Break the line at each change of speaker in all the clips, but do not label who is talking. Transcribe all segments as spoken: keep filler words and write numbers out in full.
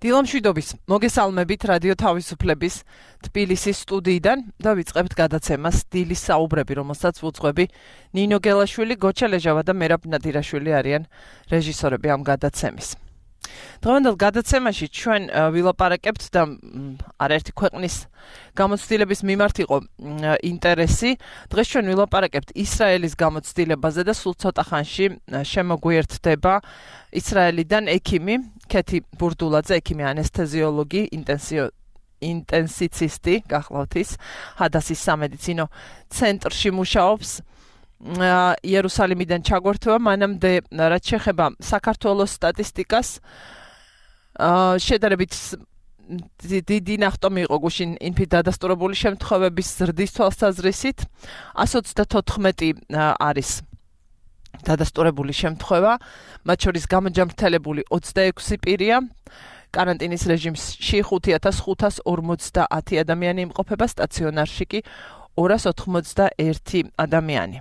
დილამშვიდობის მოგესალმებით რადიო თავისუფლების თბილისის სტუდიიდან და ვიწყებთ გადაცემას დილის საუბრები, რომელსაც ვუძღვები ნინო გელაშვილი, გოჩა ლეჟავა და მერაბ ნადირაშვილი არიან რეჟისორები ამ გადაცემის. დღევანდელ გადაცემაში ჩვენ ვილაპარაკებთ და არაერთი ქვეყნის გამოცდილების მიმართ იყო ინტერესი. დღეს ჩვენ ვილაპარაკებთ ისრაელის გამოცდილებაზე და სულ ცოტა ხანში შემოგვიერთდება ისრაელიდან ექიმი ქეთი ბურდულაძე, ექიმი ანესთეზიოლოგი, ინტენსიცისტი, გახლავთ ის, ჰადასის სამედიცინო ცენტრში მუშაობს. იერუსალიმიდან ჩაგვერთვება, მანამდე რაც შეეხება საქართველოს სტატისტიკას, შედარებით დიდი ნახტომი იყო გუშინ ინფით დადასტურებული შემთხვევების ზრდის თვალსაზრისით, εκατს ოცდათოთხმეტი არის დადასტურებული შემთხვევა, მათ შორის გამოჯამრთელებული ოცდაექვსი პირია, კარანტინის რეჟიმში ხუთი ათას ხუთას ორმოცდაათი ადამიანი იმყოფება, სტაციონარში კი ორას ოთხმოცდაერთი ადამიანი.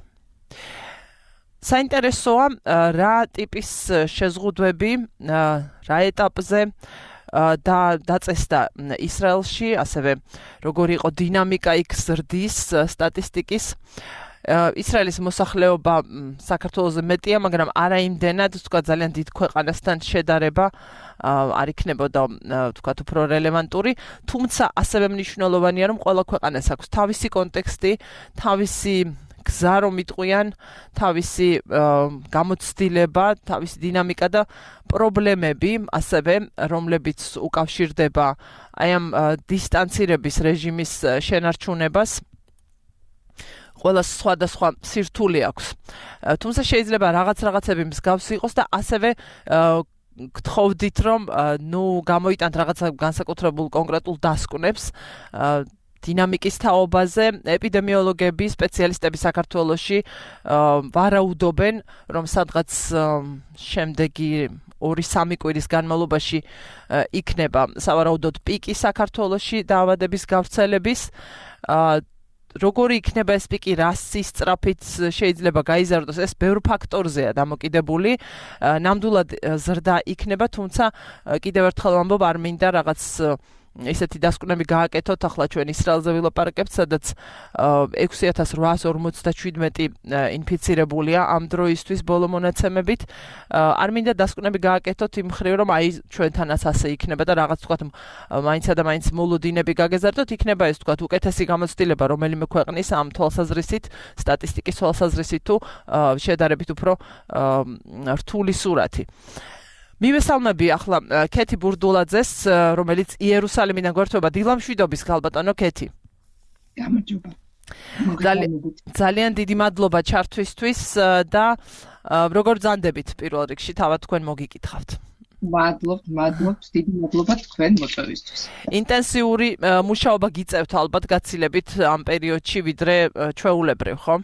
საინტერესოა რა ტიპის შეზღუდვები, რა ეტაპზე და დაწესდა ისრაელში, ასევე როგორი იყო დინამიკა იქ ზრდის სტატისტიკის. ისრაელის მოსახლეობა საქართველოზე მეტია, მაგრამ არა იმდენად, თქვა ძალიან დიდ ქვეყანასთან შედარება არ იქნებოდა, თქვა უფრო რელევანტური, თუმცა ასევე მნიშვნელოვანია, რომ ყველა ქვეყანას აქვს თავისი კონტექსტი, თავისი გზა რომ იტყვიან, თავისი გამოცდილება, თავისი დინამიკა და პრობლემები, ასევე რომლებიც უკავშირდება აი ამ დისტანცირების რეჟიმის შენარჩუნებას. ყველას სხვადასხვა სირთულე აქვს. თუმცა შეიძლება რაღაც რაღაცები მსგავსი იყოს და ასევე გთხოვდით, რომ ნუ გამოიტანთ რაღაც განსაკუთრებულ კონკრეტულ დასკვნებს დინამიკის თაობაზე. ეპიდემიოლოგები, სპეციალისტები საქართველოში ვარაუდობენ, რომ სადღაც შემდეგი ორი სამი კვირის განმავლობაში იქნება სავარაუდოდ პიკი საქართველოში დაავადების გავრცელების. როგორი იქნება ეს პიკი, რა სისწრაფით შეიძლება გაიზარდოს, ეს ბევრ ფაქტორზეა დამოკიდებული. ნამდვილად ზრდა იქნება, თუმცა კიდევ ერთხელ ვამბობ, არ მინდა რაღაც ისეთი დასკვნები გააკეთოთ. ახლა ჩვენ ისრაელზე ვილაპარაკებთ, სადაც ექვსი ათას რვაას ორმოცდაშვიდმეტი ინფიცირებულია ამ დროისთვის ბოლო მონაცემებით. არ მინდა დასკვნები გააკეთოთ იმ მხრივ, რომ აი ჩვენთანაც ასე იქნება და რაღაც თქვათ მაინცა და მაინც მოლოდინები გაგეზარდოთ, იქნება ეს თქვათ უკეთესი გამოცდილება რომელიმე ქვეყნის ამ თვალსაზრისით, სტატისტიკის თვალსაზრისით თუ შედარებით უფრო რთული სურათი. მივესალმები ახლა ქეთი ბურდულაძეს, რომელიც იერუსალიმიდან გვერდება. დილამშვიდობის ქალბატონო ქეთი.
გამარჯობა.
ძალიან დიდი მადლობა ჩართვისთვის და როგორ ბრძანდებით პირველ რიგში, თავად თქვენ მოგიკითხავთ.
მადლობთ, მადლობთ, დიდი მადლობა თქვენ მოწვევისთვის.
ინტენსიური მუშაობა გიწევთ ალბათ გაცილებით ამ პერიოდში, ვიდრე ჩვეულებრივ, ხო?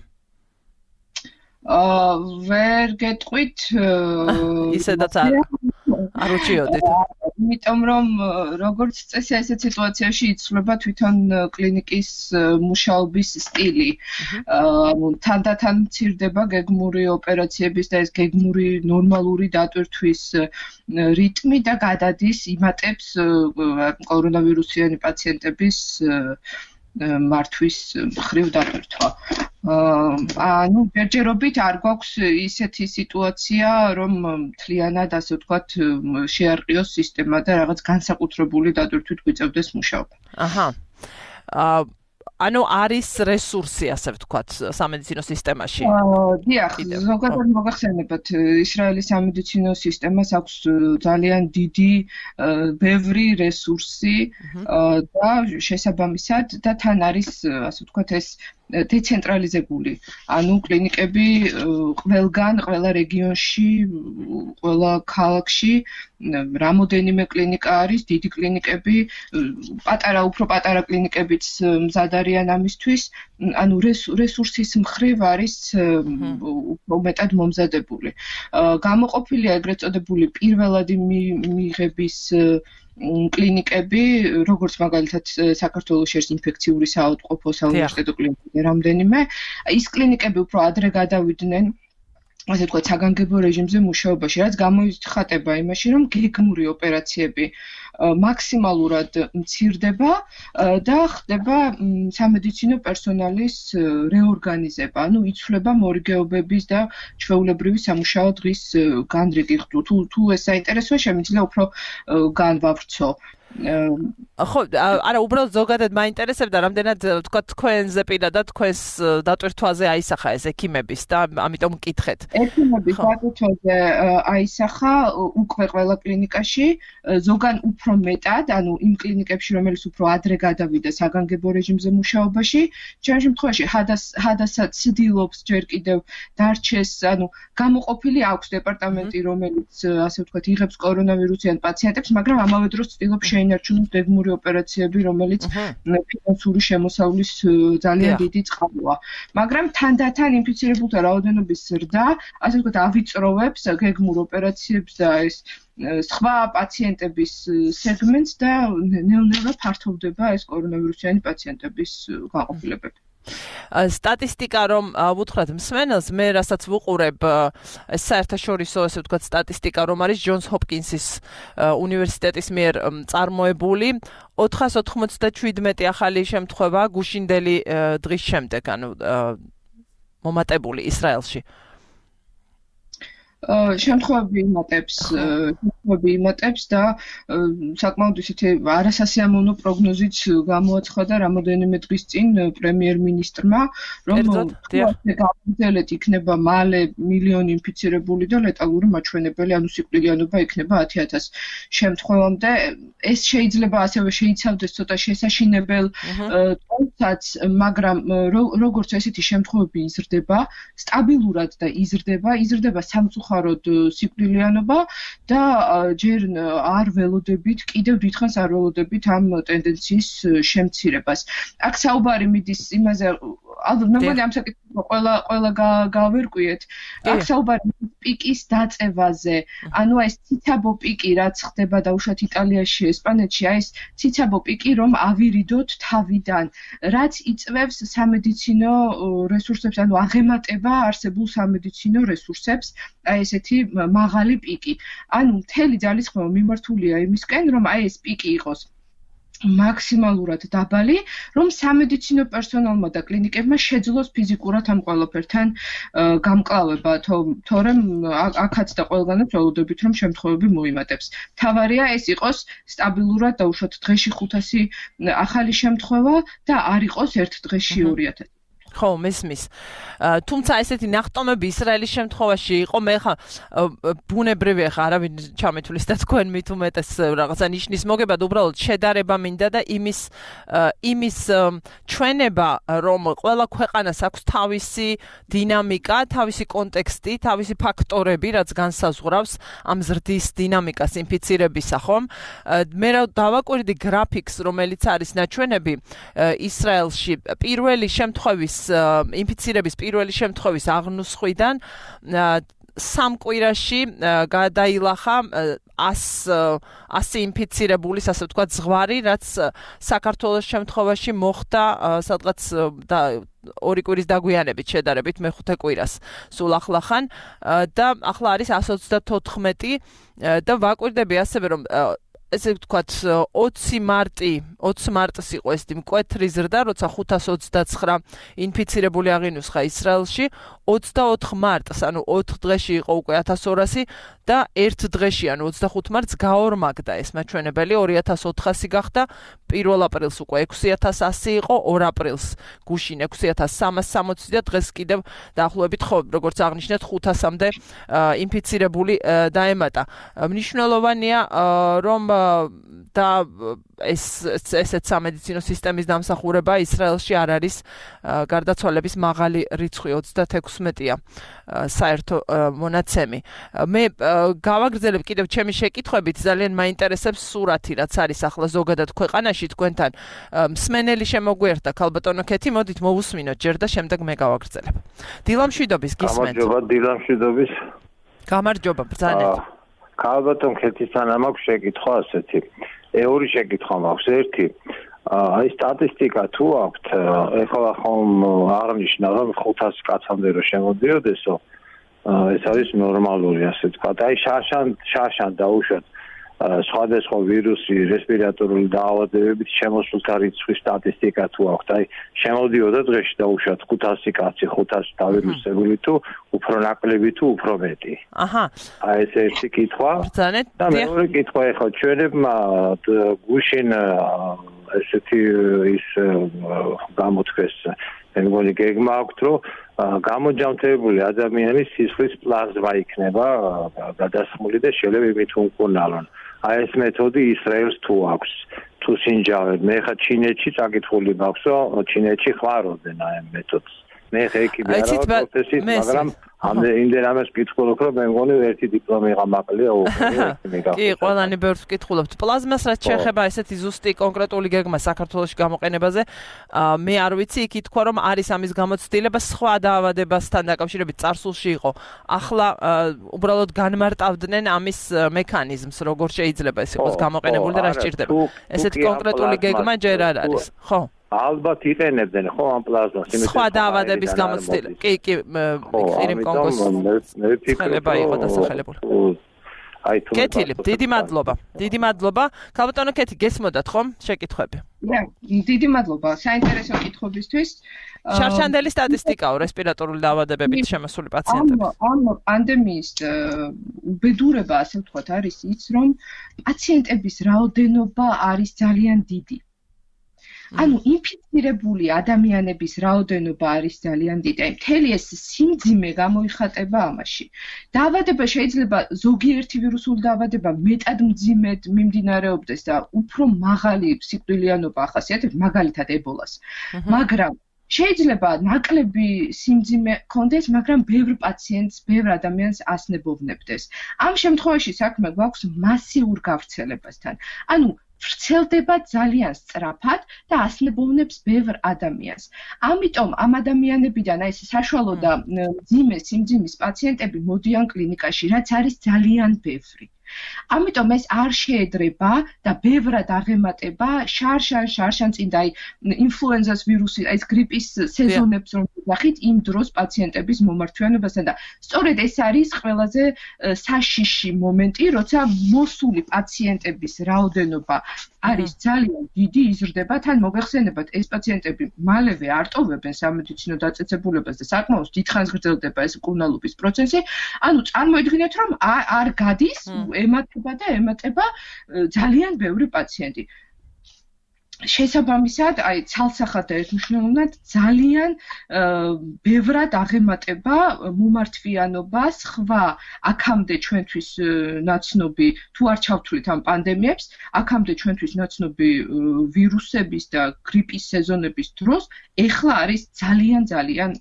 აა ვერ გეტყვით
ისედაც არ არ უჩიოდით.
იმიტომ რომ როგორც წესია, ესეთ სიტუაციაში იცვლება თვითონ კლინიკის მუშაობის სტილი. თანდათან მცირდება გეგმური ოპერაციების და ეს გეგმური ნორმალური დატვირთვის რიტმი და გადადის იმატებს კორონავირუსიანი პაციენტების მართვის მხრივ დატვირთვა. ანუ ჯერჯერობით არ გვაქვს ისეთი სიტუაცია, რომ მთლიანად ასე ვთქვათ შეარყიოს სისტემა და რაღაც განსაკუთრებული დატვირთვით გვიწევდეს მუშაობა.
აჰა. ანუ არის რესურსი, ასე ვთქვათ, სამედიცინო სისტემაში.
დიახ, ზოგადად მოგახსენებათ, ისრაელის სამედიცინო სისტემას აქვს ძალიან დიდი, ბევრი რესურსი და შესაბამისად და თან არის, ასე ვთქვათ, ეს დეცენტრალიზებული. ანუ კლინიკები ყველგან, ყველა რეგიონში, ყველა ქალაქში რამოდენიმე კლინიკა არის, დიდი კლინიკები, პატარა, უფრო პატარა კლინიკებიც მზად არიან ამისთვის, ანუ რესურსის მხრივ არის უფრო მეტად მომზადებული. გამოყოფილია ეგრეთ წოდებული პირველადი მიღების კლინიკები, როგორც მაგალითად საქართველოს ერთ ინფექციური საავადმყოფო საუნივერსიტეტო კლინიკები რამდენიმე, ის კლინიკები უფრო ადრე გადავიდნენ ასე ვთქვათ, საგანგებო რეჟიმზე მუშაობაში, რაც გამოიხატება იმაში, რომ გეგმური ოპერაციები მაქსიმალურად მცირდება და ხდება სამედიცინო პერსონალის რეორგანიზება. ანუ იცვლება მორიგეობების და ჩვეულებრივი სამუშაო დღის განრიგი. თუ თუ ეს საინტერესოა, შემიძლია უფრო განვავრცო.
ხო, არა, უბრალოდ ზოგადად მაინტერესებდა, რამდენად თქვა თქვენზე პირადად თქვენს დატვირთვაზე აისახა ეს ექიმების და ამიტომ მკითხეთ.
ექიმების დატვირთვაზე აისახა უკვე ყველა კლინიკაში, ზოგან უფრო მეტად, ანუ იმ კლინიკებში, რომელიც უფრო ადრე გადავიდა საგანგებო რეჟიმზე მუშაობაში, ჩემ შემთხვევაში ჰადასაც ცდილობს ჯერ კიდევ დარჩეს, ანუ გამოყოფილი აქვს დეპარტამენტი, რომელიც ასე ვთქვათ, იღებს კორონავირუსიან პაციენტებს, მაგრამ ამავე დროს ცდილობს შეინარჩუნოს დეგმური ოპერაციები, რომელიც ფინანსური შემოსავლის ძალიან დიდი წყაროა. მაგრამ თანდათან ინფიცირებულთა რაოდენობის ზრდა, ასე ვთქვათ, ავიწროვებს გეგმურ ოპერაციებს და ეს სხვა პაციენტების სეგმენტს და ნელ-ნელა ფართოვდება ეს კორონავირუსიანი პაციენტების განყოფილებები.
სტატისტიკა რომ ვუთხრათ მსმენელს, მე რასაც ვუყურებ ეს საერთაშორისო ასე ვთქვათ სტატისტიკა რომ არის ჯონს ჰოპკინსის უნივერსიტეტის მიერ წარმოებული ოთხას ოთხმოცდაშვიდმეტი ახალი შემთხვევა გუშინდელი დღის შემდეგ, ანუ მომატებული ისრაელში.
შემთხვევები იმატებს, შემთხვევები იმატებს და საკმაოდ ისეთი არასასიამოვნო პროგნოზიც გამოაცხადა რამოდენიმე დღის წინ პრემიერ-მინისტრმა, რომ გაგრძელებით იქნება მალე მილიონი ინფიცირებული და ლეტალური მაჩვენებელი, ანუ სიკვდილიანობა იქნება ათი ათას შემთხვევამდე. ეს შეიძლება ასევე შეიცავდეს ცოტა შესაშინებელ ტონსაც, მაგრამ როგორც ესეთი შემთხვევები იზრდება, სტაბილურად და იზრდება, იზრდება სამწუხაროდ სიკვდილიანობა და ჯერ არ ველოდებით, კიდევ დიდხანს არ ველოდებით ამ ტენდენციის შემცირებას. აქ საუბარი მიდის იმაზე, ალბათ მე მგონი ამ საკითხს ყველა ყველა გავერკვიეთ. აქ საუბარი პიკის დაწევაზე, ანუ ეს ციცაბო პიკი, რაც ხდება დაუშვათ იტალიაში, ესპანეთში, აი ეს ციცაბო პიკი, რომ ავირიდოთ თავიდან, რაც იწვევს სამედიცინო რესურსებს, ანუ აღემატება არსებულ სამედიცინო რესურსებს, აი ესეთი მაღალი პიკი. ანუ მთელი ძალისხმევა მიმართულია იმისკენ, რომ აი ეს პიკი იყოს მაქსიმალურად დაბალი, რომ სამედიცინო პერსონალმა და კლინიკებმა შეძლოს ფიზიკურად ამ ყველაფერთან გამკლავება, თორემ აქაც და ყველგანაც ველოდებით, რომ შემთხვევები მოიმატებს. მთავარია ეს იყოს სტაბილურად დაუშვათ დღეში ხუთასი ახალი შემთხვევა და არ იყოს ერთ დღეში ორი ათასი.
ხო, მესმის. თუმცა ესეთი ნახტომები ისრაელის შემთხვევაში იყო, მე ხა ბუნებრივია ხა არავინ ჩამეთulis და თქვენ მით უმეტეს რაღაცა ნიშნის მოგებად, უბრალოდ შედარება მინდა და იმის იმის ჩვენება, რომ ყველა ქვეყანას აქვს თავისი დინამიკა, თავისი კონტექსტი, თავისი ფაქტორები, რაც განსაზღვრავს ამ ზრდის დინამიკას ინფიცირებისა, ხომ? მე რა დავაკვირდი გრაფიკს, რომელიც არის ნაჩვენები ისრაელში პირველი შემთხვევის ინფიცირების პირველი შემთხვევის აღნუსხვიდან სამ კვირაში გადაილახა ასი ინფიცირებულის, ასე ვთქვათ, ზღვარი, რაც საქართველოს შემთხვევაში მოხდა სადღაც ორი კვირის დაგვიანებით შედარებით მეხუთე კვირას სულ ახლახან და ახლა არის ასი ოცდათოთხმეტი და ვაკვირდები ასევე რომ ესე ვთქვათ ოცი მარტი ოცი მარტს იყო ეს მკვეთრი ზრდა, როცა ხუთას ოცდაცხრა ინფიცირებული აღინუსხა ისრაელში, ოცდაოთხ მარტს, ანუ ოთხ დღეში იყო უკვე ათას ორასი და ერთ დღეში, ანუ ოცდახუთ მარტს გაორმაგდა ეს მაჩვენებელი, ორი ათას ოთხასი გახდა, პირველ აპრილს უკვე ექვსი ათას ასი იყო, ორ აპრილს გუშინ ექვსი ათას სამას სამოცი და დღეს კიდევ დაახლოებით ხო, როგორც აღნიშნეთ, ხუთასამდე ინფიცირებული დაემატა. მნიშვნელოვანია, რომ და ეს ესეც სამედიცინო სისტემის დამსახურება ისრაელში არ არის გარდაცვალების მაღალი რიცხვი ოცდათექვსმეტია საერთო მონაცემი. მე გავაგრძელებ კიდევ ჩემი შეკითხვებით, ძალიან მაინტერესებს სურათი, რაც არის ახლა ზოგადად ქვეყანაში თქვენთან. მსმენელი შემოგვიერთდა, ქალბატონო ქეთი, მოდით მოვუსმინოთ ჯერ და შემდეგ მე გავაგრძელებ. დილამშვიდობის გისმენთ.
გამარჯობა, დილამშვიდობის.
გამარჯობა, ბრძანეთ.
ქალბატონ ქეთისთან მაქვს შეკითხვა ასეთი. ორი შეკითხვა მაქვს. ერთი, აი სტატისტიკა თუ აქვთ, ეხლა ხომ აღნიშნა, რომ ხუთას კაცამდე რო შემოდიოდესო, ეს არის ნორმალური, ასე ვთქვათ. აი შარშან, შარშან დაუშვათ სხვადასხვა ვირუსი, რესპირატორული დაავადებებით შემოსულთა რიცხვის სტატისტიკა თუ აქვს, აი შემოდიოდა დღეში დაუშვათ ხუთასი კაცი, ხუთასი დავირუსებული თუ უფრო ნაკლები თუ უფრო მეტი.
აჰა.
აი ეს ერთი კითხვა.
ბრძანეთ.
და მეორე კითხვა ეხლა ჩვენებმა გუშინ ესეთი ის გამოთქვეს მე მგონი გეგმა აქვს რომ გამოჯამთრებული ადამიანის სისხლის პლაზმა იქნება გადასხმული და შეიძლება იმით უმკურნალონ. აი ეს მეთოდი ისრაელს თუ აქვს თუ სინჯავენ მე ხა ჩინეთში წაკითხული მაქვს რომ ჩინეთში ხარობდნენ აი ამ მეთოდს. მე ხა იქ ვიყავ პროფესიით მაგრამ ამ იმდენამეს ვკითხულობ რომ მე მგონი ერთი დიპლომი გამაყლია უკვე.
კი, ყველანი ბევრს ვკითხულობთ. პლაზმას რაც შეეხება ესეთი ზუსტი კონკრეტული გეგმა საქართველოში გამოყენებაზე, მე არ ვიცი, იქ ითქვა რომ არის ამის გამოცდილება სხვა დაავადებასთან დაკავშირებით წარსულში იყო. ახლა უბრალოდ განმარტავდნენ ამის მექანიზმს, როგორ შეიძლება ეს იყოს გამოყენებული და რა სჭირდება. ესეთი კონკრეტული გეგმა ჯერ არ არის, ხო?
ალბათ იყენებდნენ ხო ამ პლაზმას იმის
სხვა დაავადების გამოცდილება. კი, კი, ხირიმ კონგოს ხელება იყო დასახელებული.
აი თუ
კეთილი, დიდი მადლობა. დიდი მადლობა. ქალბატონო კეთი, გესმოდათ ხომ შეკითხვები?
Ja, დიდი მადლობა საინტერესო კითხვებისთვის.
შარშანდელი სტატისტიკაო რესპირატორული დაავადებებით შემოსული პაციენტების.
ამ პანდემიის უბედურება, ასე ვთქვათ, არის ის, რომ პაციენტების რაოდენობა არის ძალიან დიდი. ანუ ინფიცირებული ადამიანების რაოდენობა არის ძალიან დიდი. აი მთელი ეს სიმძიმე გამოიხატება ამაში. დაავადება შეიძლება ზოგიერთი ვირუსული დაავადება მეტად მძიმედ მიმდინარეობდეს და უფრო მაღალი სიკვდილიანობა ახასიათებს, მაგალითად ებოლას. მაგრამ შეიძლება ნაკლები სიმძიმე კონდეს, მაგრამ ბევრ პაციენტს, ბევრ ადამიანს ასნებოვნებდეს. ამ შემთხვევაში საქმე გვაქვს მასიურ გავრცელებასთან. ანუ ვრცელდება ძალიან სწრაფად და ასნებოვნებს ბევრ ადამიანს. ამიტომ ამ ადამიანებიდან აი ეს საშუალო და მძიმე სიმძიმის პაციენტები მოდიან კლინიკაში, რაც არის ძალიან ბევრი. ამიტომ ეს არ შეედრება და ბევრად აღემატება შარშან შარშანწინ და აი ინფლუენზას ვირუსი, აი ეს გრიპის სეზონებს რომ ვიძახით, იმ დროს პაციენტების მომართვიანობასთან და სწორედ ეს არის ყველაზე საშიში მომენტი, როცა მოსული პაციენტების რაოდენობა არის ძალიან დიდი, იზრდება, თან მოგეხსენებათ, ეს პაციენტები მალევე არ ტოვებენ სამედიცინო დაწესებულებას და საკმაოდ დიდხანს გრძელდება ეს მკურნალობის პროცესი. ანუ წარმოიდგინეთ, რომ არ გადის ემატება და ემატება ძალიან ბევრი პაციენტი. შესაბამისად, აი ცალსახად და ერთმნიშვნელოვნად ძალიან ბევრად აღემატება მომართვიანობა სხვა აქამდე ჩვენთვის ნაცნობი თუ არ ჩავთვლით ამ პანდემიებს, აქამდე ჩვენთვის ნაცნობი ვირუსების და გრიპის სეზონების დროს ეხლა არის ძალიან ძალიან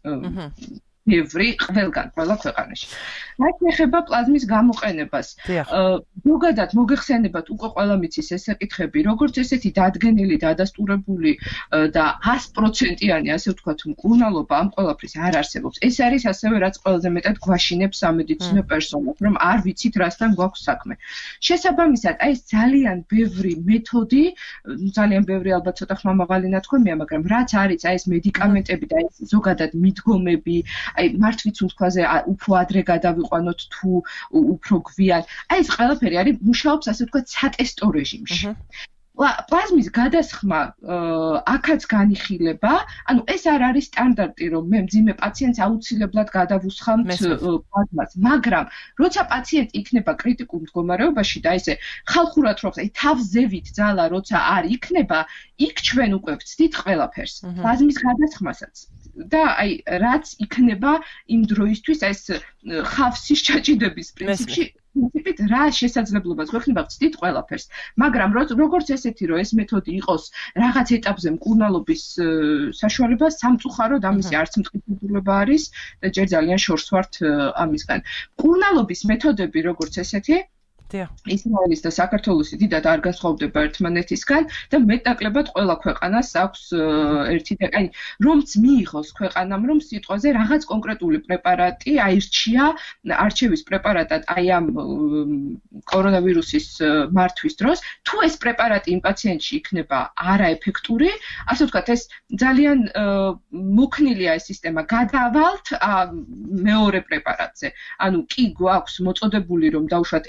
ბევრი ყველგან, ყველა ქვეყანაში. რაც ეხება პლაზმის გამოყენებას. ზოგადად მოგეხსენებათ, უკვე ყველა მიცის ეს საკითხები, როგორც ესეთი დადგენილი, დადასტურებული და ას პროცენტიანი, ასე ვთქვათ, მკურნალობა ამ ყველაფრის არ არსებობს. ეს არის ასევე რაც ყველაზე მეტად გვაშინებს სამედიცინო პერსონალს, რომ არ ვიცით რასთან გვაქვს საქმე. შესაბამისად, აი ეს ძალიან ბევრი მეთოდი, ძალიან ბევრი ალბათ ცოტა ხმამაღალი ნათქვამია, მაგრამ რაც არის აი ეს მედიკამენტები და ეს ზოგადად მიდგომები, აი მართვით უთქვაზე უფრო ადრე გადავიყვანოთ თუ უფრო გვიან. აი ეს ყველაფერი არის მუშაობს ასე ვთქვათ სატესტო რეჟიმში. პლაზმის გადასხმა აქაც განიხილება, ანუ ეს არ არის სტანდარტი, რომ მე მძიმე პაციენტს აუცილებლად გადავუსხამთ პლაზმას, მაგრამ როცა პაციენტი იქნება კრიტიკულ მდგომარეობაში და ესე ხალხურად რო ხა, თავზევით ძალა როცა არ იქნება, იქ ჩვენ უკვე ვცდით ყველაფერს, პლაზმის გადასხმასაც. და აი რაც იქნება იმ დროისთვის ეს ხავსის ჩაჭიდების პრინციპში პრინციპით რა შესაძლებლობას გვექნება ვცდით ყველაფერს. მაგრამ როგორც ესეთი რომ ეს მეთოდი იყოს რაღაც ეტაპზე მკურნალობის საშუალება სამწუხაროდ ამისი არც მტკიცებულება არის და ჯერ ძალიან შორს ვართ ამისგან. მკურნალობის მეთოდები როგორც ესეთი ისრაელის და საქართველოს დიდად არ განსხვავდება ერთმანეთისგან და მეტნაკლებად ყველა ქვეყანას აქვს ერთი და აი რომც მიიღოს ქვეყანამ რომ სიტყვაზე რაღაც კონკრეტული პრეპარატი აირჩია არჩევის პრეპარატად აი ამ კორონავირუსის მართვის დროს თუ ეს პრეპარატი იმ პაციენტში იქნება არაეფექტური ასე ვთქვათ ეს ძალიან მოქნილია ეს სისტემა გადავალთ მეორე პრეპარატზე ანუ კი გვაქვს მოწოდებული რომ დავუშვათ ეს უნდა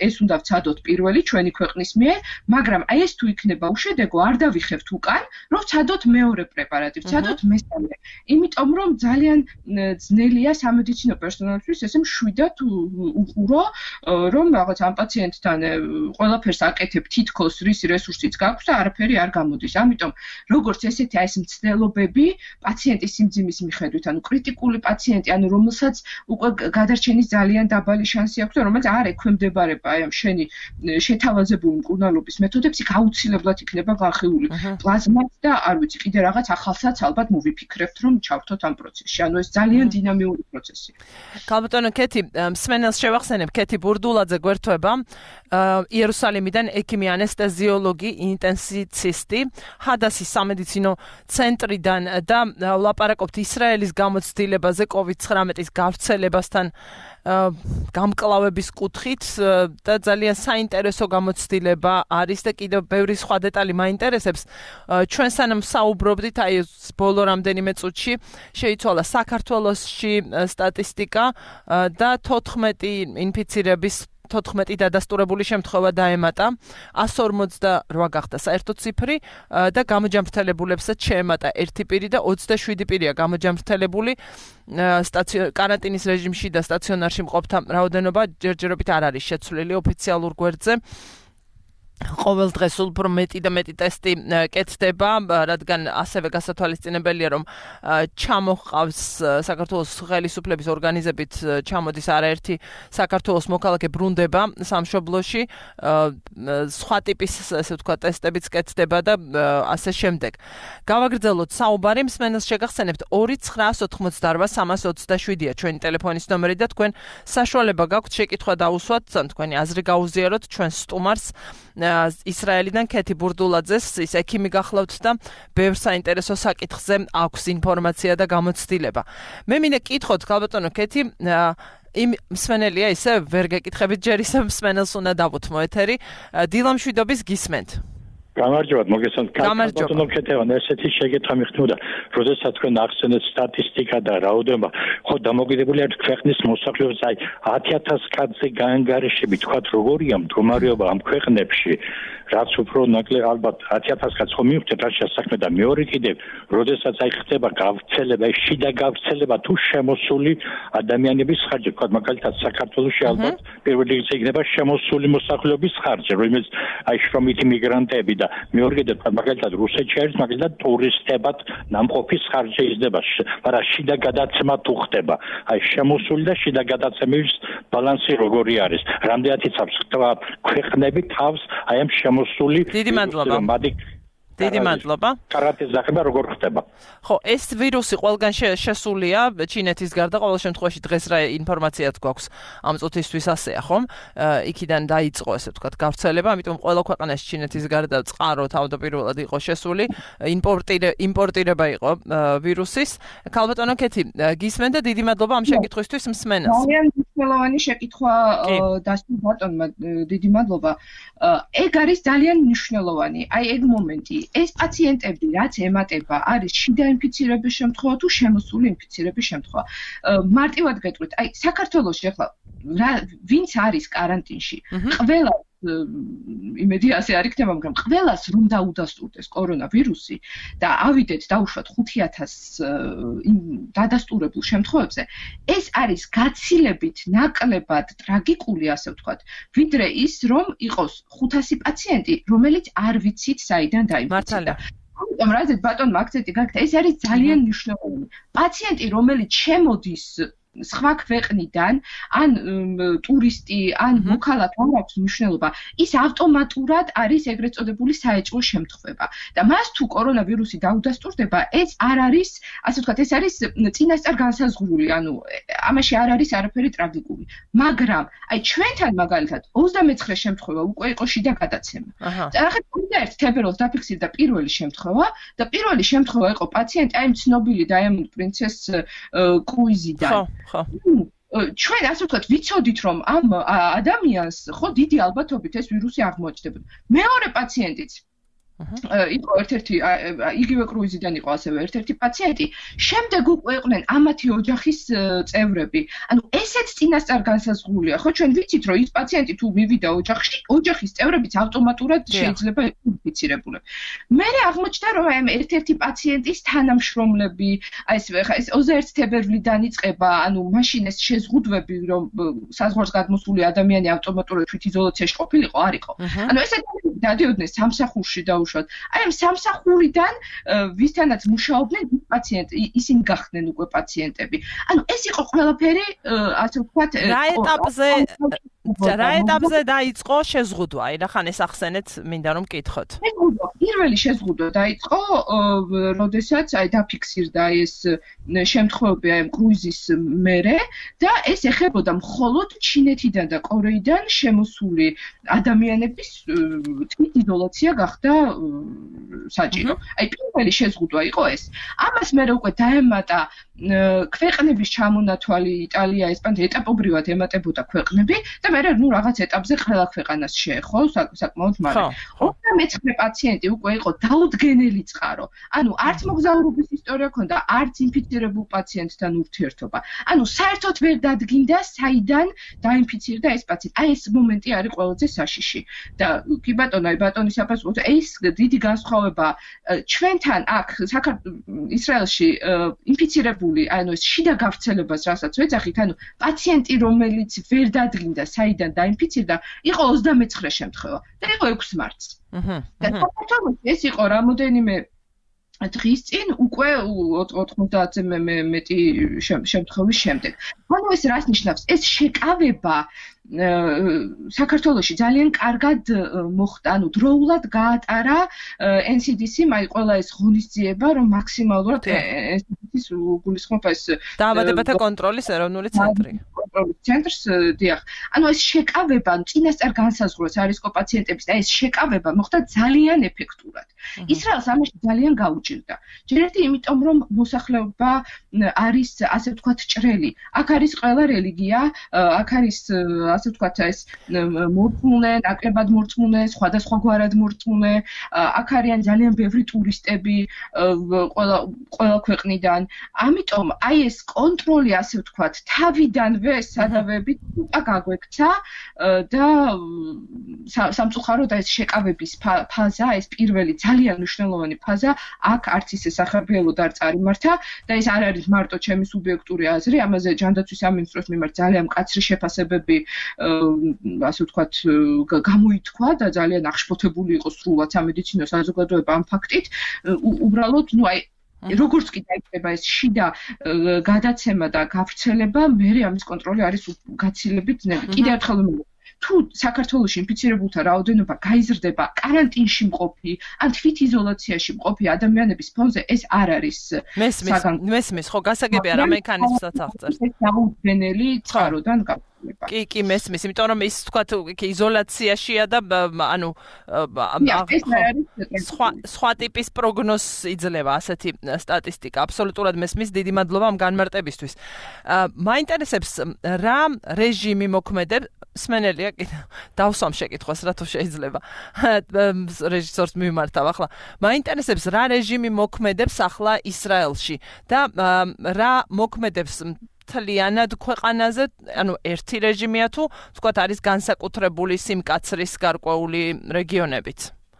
ვცადოთ პირველი ჩვენი ქვეყნის მიერ, მაგრამ აი ეს თუ იქნება უშედეგო, არ დავიხევთ უკან, რომ ვცადოთ მეორე პრეპარატი, ვცადოთ მესამე. იმიტომ რომ ძალიან ძნელია სამედიცინო პერსონალისთვის ესე მშვიდად უყურო, რომ რაღაც ამ პაციენტთან ყველაფერს აკეთებ თითქოს რის რესურსიც გაქვს და არაფერი არ გამოდის. ამიტომ როგორც ესეთი აი ეს მცდელობები პაციენტის სიმძიმის მიხედვით, ანუ კრიტიკული პაციენტი, ანუ რომელსაც უკვე გადარჩენის ძალიან დაბალი შანსი აქვს და რომელიც არ ექვემდებარება აი ამ შენი შეთავაზებული მკურნალობის მეთოდებს, იქ აუცილებლად იქნება განხილული პლაზმაც და არ ვიცი, კიდე რაღაც ახალსაც ალბათ მოვიფიქრებთ, რომ ჩავთოთ ამ პროცესში. ანუ ეს ძალიან დინამიური პროცესია.
ქალბატონო კეთი, მსმენელს შევახსენებ, კეთი ბურდულაძე გვერდება, იერუსალიმიდან ექიმი ანესთეზიოლოგი, ინტენსივისტი, ჰადასის სამედიცინო ცენტრიდან და ვლაპარაკობთ ისრაელის გამოცდილებაზე კოვიდ ცხრამეტის გავრცელებასთან გამკლავების კუთხით და ძალიან საინტერესო გამოცდილება არის და კიდევ ბევრი სხვა დეტალი მაინტერესებს. ჩვენ სანამ საუბრობდით, აი ბოლო რამდენიმე წუთში შეიცვალა საქართველოში სტატისტიკა და თოთხმეტი ინფიცირების თოთხმეტი დადასტურებული შემთხვევა დაემატა, ას ორმოცდაორი გახდა საერთო ციფრი და გამოჯამრთელებულებსაც შეემატა ერთი პირი და ოცდაშვიდი პირია გამოჯამრთელებული. კარანტინის რეჟიმში და სტაციონარში მყოფთა რაოდენობა ჯერჯერობით არ არის შეცვლილი ოფიციალურ გვერდზე. ყოველ დღეს უფრო მეტი და მეტი ტესტი კეთდება, რადგან ასევე გასათვალისწინებელია, რომ ჩამოჰყავს საქართველოს ხელისუფლების ორგანიზებით ჩამოდის არაერთი საქართველოს მოქალაქე ბრუნდება სამშობლოში, სხვა ტიპის ესე ვთქვათ ტესტებიც კეთდება და ასე შემდეგ. გავაგრძელოთ საუბარი, მსმენელს შეგახსენებთ ორი ცხრა ოთხმოცდაორ სამას ოცდაშვიდია ჩვენი ტელეფონის ნომერი და თქვენ საშუალება გაქვთ შეკითხვა დაუსვათ, თქვენი აზრი გაუზიაროთ ჩვენ სტუმარს ისრაელიდან კეთი ბურდულაძეს, ის ექიმი გახლავთ და ბევრ საინტერესო საკითხზე აქვს ინფორმაცია და გამოცდილება. მე მინდა კითხოთ, ქალბატონო კეთი, იმ მსმენელია ისე ვერ გეკითხებით, ჯერ ისე მსმენელს უნდა დავუთმო ეთერი, დილამშვიდობის გისმენთ.
გამარჯობათ, მოგესალმებით.
გამარჯობა.
ქეთევან, ესეთი შეკითხვა მიხდოდა, როდესაც თქვენ ახსენეთ სტატისტიკა და რაოდენობა, ხო დამოკიდებულია ქვეყნის მოსახლეობის, აი ათი ათას კაცზე გაანგარიშები, თქვათ როგორია მდგომარეობა ამ ქვეყნებში, რაც უფრო ნაკლები ალბათ ათი ათას კაცს ხო მივხვდეთ რა შესაქმე და მეორე კიდევ, როდესაც აი ხდება გავრცელება, შიდა გავრცელება თუ შემოსული ადამიანების ხარჯი, თქვათ მაგალითად საქართველოში ალბათ პირველი რიგში იქნება შემოსული მოსახლეობის ხარჯი, რომელიც აი შრომითი მიგრანტები და მეორე კიდევ მაგალითად რუსეთში არის მაგალითად ტურისტებად ნამყოფის ხარჯი იზრდება, მაგრამ შიდა გადაცემა თუ ხდება, აი შემოსული და შიდა გადაცემის ბალანსი როგორი არის? რამდენად იცავს ქვეყნები თავს აი ამ შემოსული
დიდი მადლობა. დიდი მადლობა.
კარანტინის ზახება როგორ ხდება?
ხო, ეს ვირუსი ყველგან შესულია, ჩინეთის გარდა ყოველ შემთხვევაში დღეს რა ინფორმაციაც გვაქვს ამ წუთისთვის ასეა, ხომ? იქიდან დაიწყო, ესე ვთქვათ, გავრცელება, ამიტომ ყველა ქვეყანაში ჩინეთის გარდა წყარო თავდაპირველად იყო შესული, იმპორტირება იყო ვირუსის. ქალბატონო კეთი, გისმენთ და დიდი მადლობა ამ შეკითხვისთვის მსმენელს.
ძალიან მნიშვნელოვანი შეკითხვა დასწრა ბატონმა, დიდი მადლობა. ეგ არის ძალიან მნიშვნელოვანი, აი ეგ მომენტი. ეს პაციენტები, რაც ემატება, არის შიდა ინფიცირების შემთხვევა თუ შემოსული ინფიცირების შემთხვევა. მარტივად გეტყვით, აი საქართველოში ახლა ვინც არის კარანტინში, ყველა იმედი ასე არ იქნება, მაგრამ ყველას რომ დაუდასტურდეს კორონავირუსი და ავიდეთ დაუშვათ ხუთი ათას დადასტურებულ შემთხვევებზე, ეს არის გაცილებით ნაკლებად ტრაგიკული, ასე ვთქვათ, ვიდრე ის, რომ იყოს ხუთასი პაციენტი, რომელიც არ ვიცით საიდან დაიმკვიდრა. ამიტომ რაზეც ბატონმა აქცენტი გაქცა, ეს არის ძალიან მნიშვნელოვანი. პაციენტი, რომელიც შემოდის სხვა ქვეყნიდან, ან ტურისტი, ან მოქალაქე არ აქვს მნიშვნელობა, ის ავტომატურად არის ეგრეთ წოდებული საეჭვო შემთხვევა. და მას თუ კორონავირუსი დაუდასტურდება, ეს არ არის, ასე ვთქვათ, ეს არის წინასწარ განსაზღვრული, ანუ ამაში არ არის არაფერი ტრაგიკული. მაგრამ, აი ჩვენთან მაგალითად ოცდამეცხრე შემთხვევა უკვე იყო შიდა გადაცემა. წარახეთ ოცდაერთი თებერვალს დაფიქსირდა პირველი შემთხვევა და პირველი შემთხვევა იყო პაციენტი აი ცნობილი Diamond Princess კრუიზიდან.
ხო.
ჩვენ ასე ვთქვათ, ვიცოდით რომ ამ ადამიანს ხო დიდი ალბათობით ეს ვირუსი აღმოაჩნდებოდა. მეორე პაციენტიც იყო ერთ-ერთი იგივე კრუიზიდან იყო ასევე ერთ-ერთი პაციენტი. შემდეგ უკვე იყვნენ ამათი ოჯახის წევრები. ანუ ესეც წინასწარ განსაზღვრულია. ხო ჩვენ ვიცით რომ ის პაციენტი თუ მივიდა ოჯახში, ოჯახის წევრებიც ავტომატურად შეიძლება იყოს ინფიცირებულები. მე აღმოჩნდა რომ აი ერთ-ერთი პაციენტის თანამშრომლები, აი ეს ხა ეს ოცდაერთი თებერვლიდან იწყება, ანუ მაშინ ეს შეზღუდვები რომ საზღვარს გადმოსული ადამიანი ავტომატურად თვითიზოლაციაში ყოფილიყო, არ იყო. ანუ ესეც დადიოდნენ სამსახურში დაუშვათ. აი ამ სამსახურიდან ვისთანაც მუშაობდნენ პაციენტი, ისინი გახდნენ უკვე პაციენტები. ანუ ეს იყო ყველაფერი, ასე ვთქვათ,
რა ეტაპზე რა ეტაპზე დაიწყო შეზღუდვა? აი რახან ეს ახსენეთ, მინდა რომ მკითხოთ.
შეზღუდვა, პირველი შეზღუდვა დაიწყო, როდესაც აი დაფიქსირდა ეს შემთხვევები აი კრუიზის მერე და ეს ეხებოდა მხოლოდ ჩინეთიდან და კორეიდან შემოსული ადამიანების თვითიზოლაცია გახდა საჭირო. აი პირველი შეზღუდვა იყო ეს. ამას მერე უკვე დაემატა ქვეყნების ჩამონათვალი, იტალია, ესპანეთი ეტაპობრივად ემატებოდა ქვეყნები და მერე ნუ რაღაც ეტაპზე ყველა ქვეყანას შეეხო საკმაოდ მალე. ოცდამეცხრე პაციენტი უკვე იყო დაუდგენელი წყარო. ანუ არც მოგზაურობის ისტორია ჰქონდა, არც ინფიცირებულ პაციენტთან ურთიერთობა. ანუ საერთოდ ვერ დადგინდა, საიდან დაინფიცირდა ეს პაციენტი. აი ეს მომენტი არის ყველაზე საშიში. და კი ბატონო, აი ბატონის აფასო, ეს დიდი განსხვავება ჩვენთან აქ ისრაელში ინფიცირებული, ანუ ეს შიდა გავრცელებას, რასაც ვეძახით, ანუ პაციენტი, რომელიც ვერ დადგინდა, საიდან დაინფიცირდა, იყო ოცდამეცხრე შემთხვევა და იყო ექვსი მარტს. და საქართველოში ეს იყო რამოდენიმე დღის წინ უკვე ოთხმოცდაათზე მეტი შემთხვევის შემდეგ. ანუ ეს რას ნიშნავს? ეს შეკავება საქართველოში ძალიან კარგად მოხდა, ანუ დროულად გაატარა ენ სი დი სი-მ აი ყველა ეს ღონისძიება, რომ მაქსიმალურად ენ სი დი სი-ს გულისხმობს ეს
დაავადებათა კონტროლის ეროვნული ცენტრი.
კონტროლის ცენტრს, დიახ. ანუ ეს შეკავება, წინასწარ განსაზღვროს არის ყო პაციენტების და ეს შეკავება მოხდა ძალიან ეფექტურად. ისრაელს ამაში ძალიან გაუჭირდა. ჯერ ერთი იმიტომ, რომ მოსახლეობა არის, ასე ვთქვათ, ჭრელი. აქ არის ყველა რელიგია, აქ არის ასე ვთქვათ, ეს მორწმუნე, ნაკლებად მორწმუნე, სხვადასხვაგვარად მორწმუნე, აქ არიან ძალიან ბევრი ტურისტები ყველა ყველა ქვეყნიდან. ამიტომ აი ეს კონტროლი, ასე ვთქვათ, თავიდანვე სადავეებით უკვე გაგვექცა და სამწუხაროდ ეს შეკავების ფაზა, ეს პირველი ძალიან მნიშვნელოვანი ფაზა, აქ არც ისე სახარბიელოდ არ წარიმართა და ეს არ არის მარტო ჩემი სუბიექტური აზრი, ამაზე ჯანდაცვის სამინისტროს მიმართ ძალიან მკაცრი შეფასებები ასე ვთქვათ გამოითქვა და ძალიან აღშფოთებული იყო სრულად სამედიცინო საზოგადოება ამ ფაქტით. უბრალოდ, ნუ აი როგორც კი დაიწყება ეს შიდა გადაცემა და გავრცელება, მერე ამის კონტროლი არის გაცილებით ძნელი. კიდევ ერთხელ ვიმეორებ, თუ საქართველოში ინფიცირებულთა რაოდენობა გაიზრდება კარანტინში მყოფი, ან თვითიზოლაციაში მყოფი ადამიანების ფონზე, ეს არ არის
საგანგო. მესმის, ხო, გასაგებია რა მექანიზმსაც აღწერს.
ეს დაუდგენელი წყაროდან გავრცელება.
კი, კი, მესმის, იმიტომ რომ ის თქვა იზოლაციაშია და ანუ სხვა სხვა ტიპის პროგნოზს იძლევა ასეთი სტატისტიკა. აბსოლუტურად მესმის, დიდი მადლობა ამ განმარტებისთვის. მაინტერესებს რა რეჟიმი მოქმედებს, სმენელია კიდე დავსვამ შეკითხვას, რა თუ შეიძლება. რეჟისორს მიმართავ ახლა. მაინტერესებს რა რეჟიმი მოქმედებს ახლა ისრაელში და რა მოქმედებს მთლიანად ქვეყანაზე, ანუ ერთი რეჟიმია თუ თქვათ არის განსაკუთრებული სიმკაცრის გარკვეული რეგიონებიც.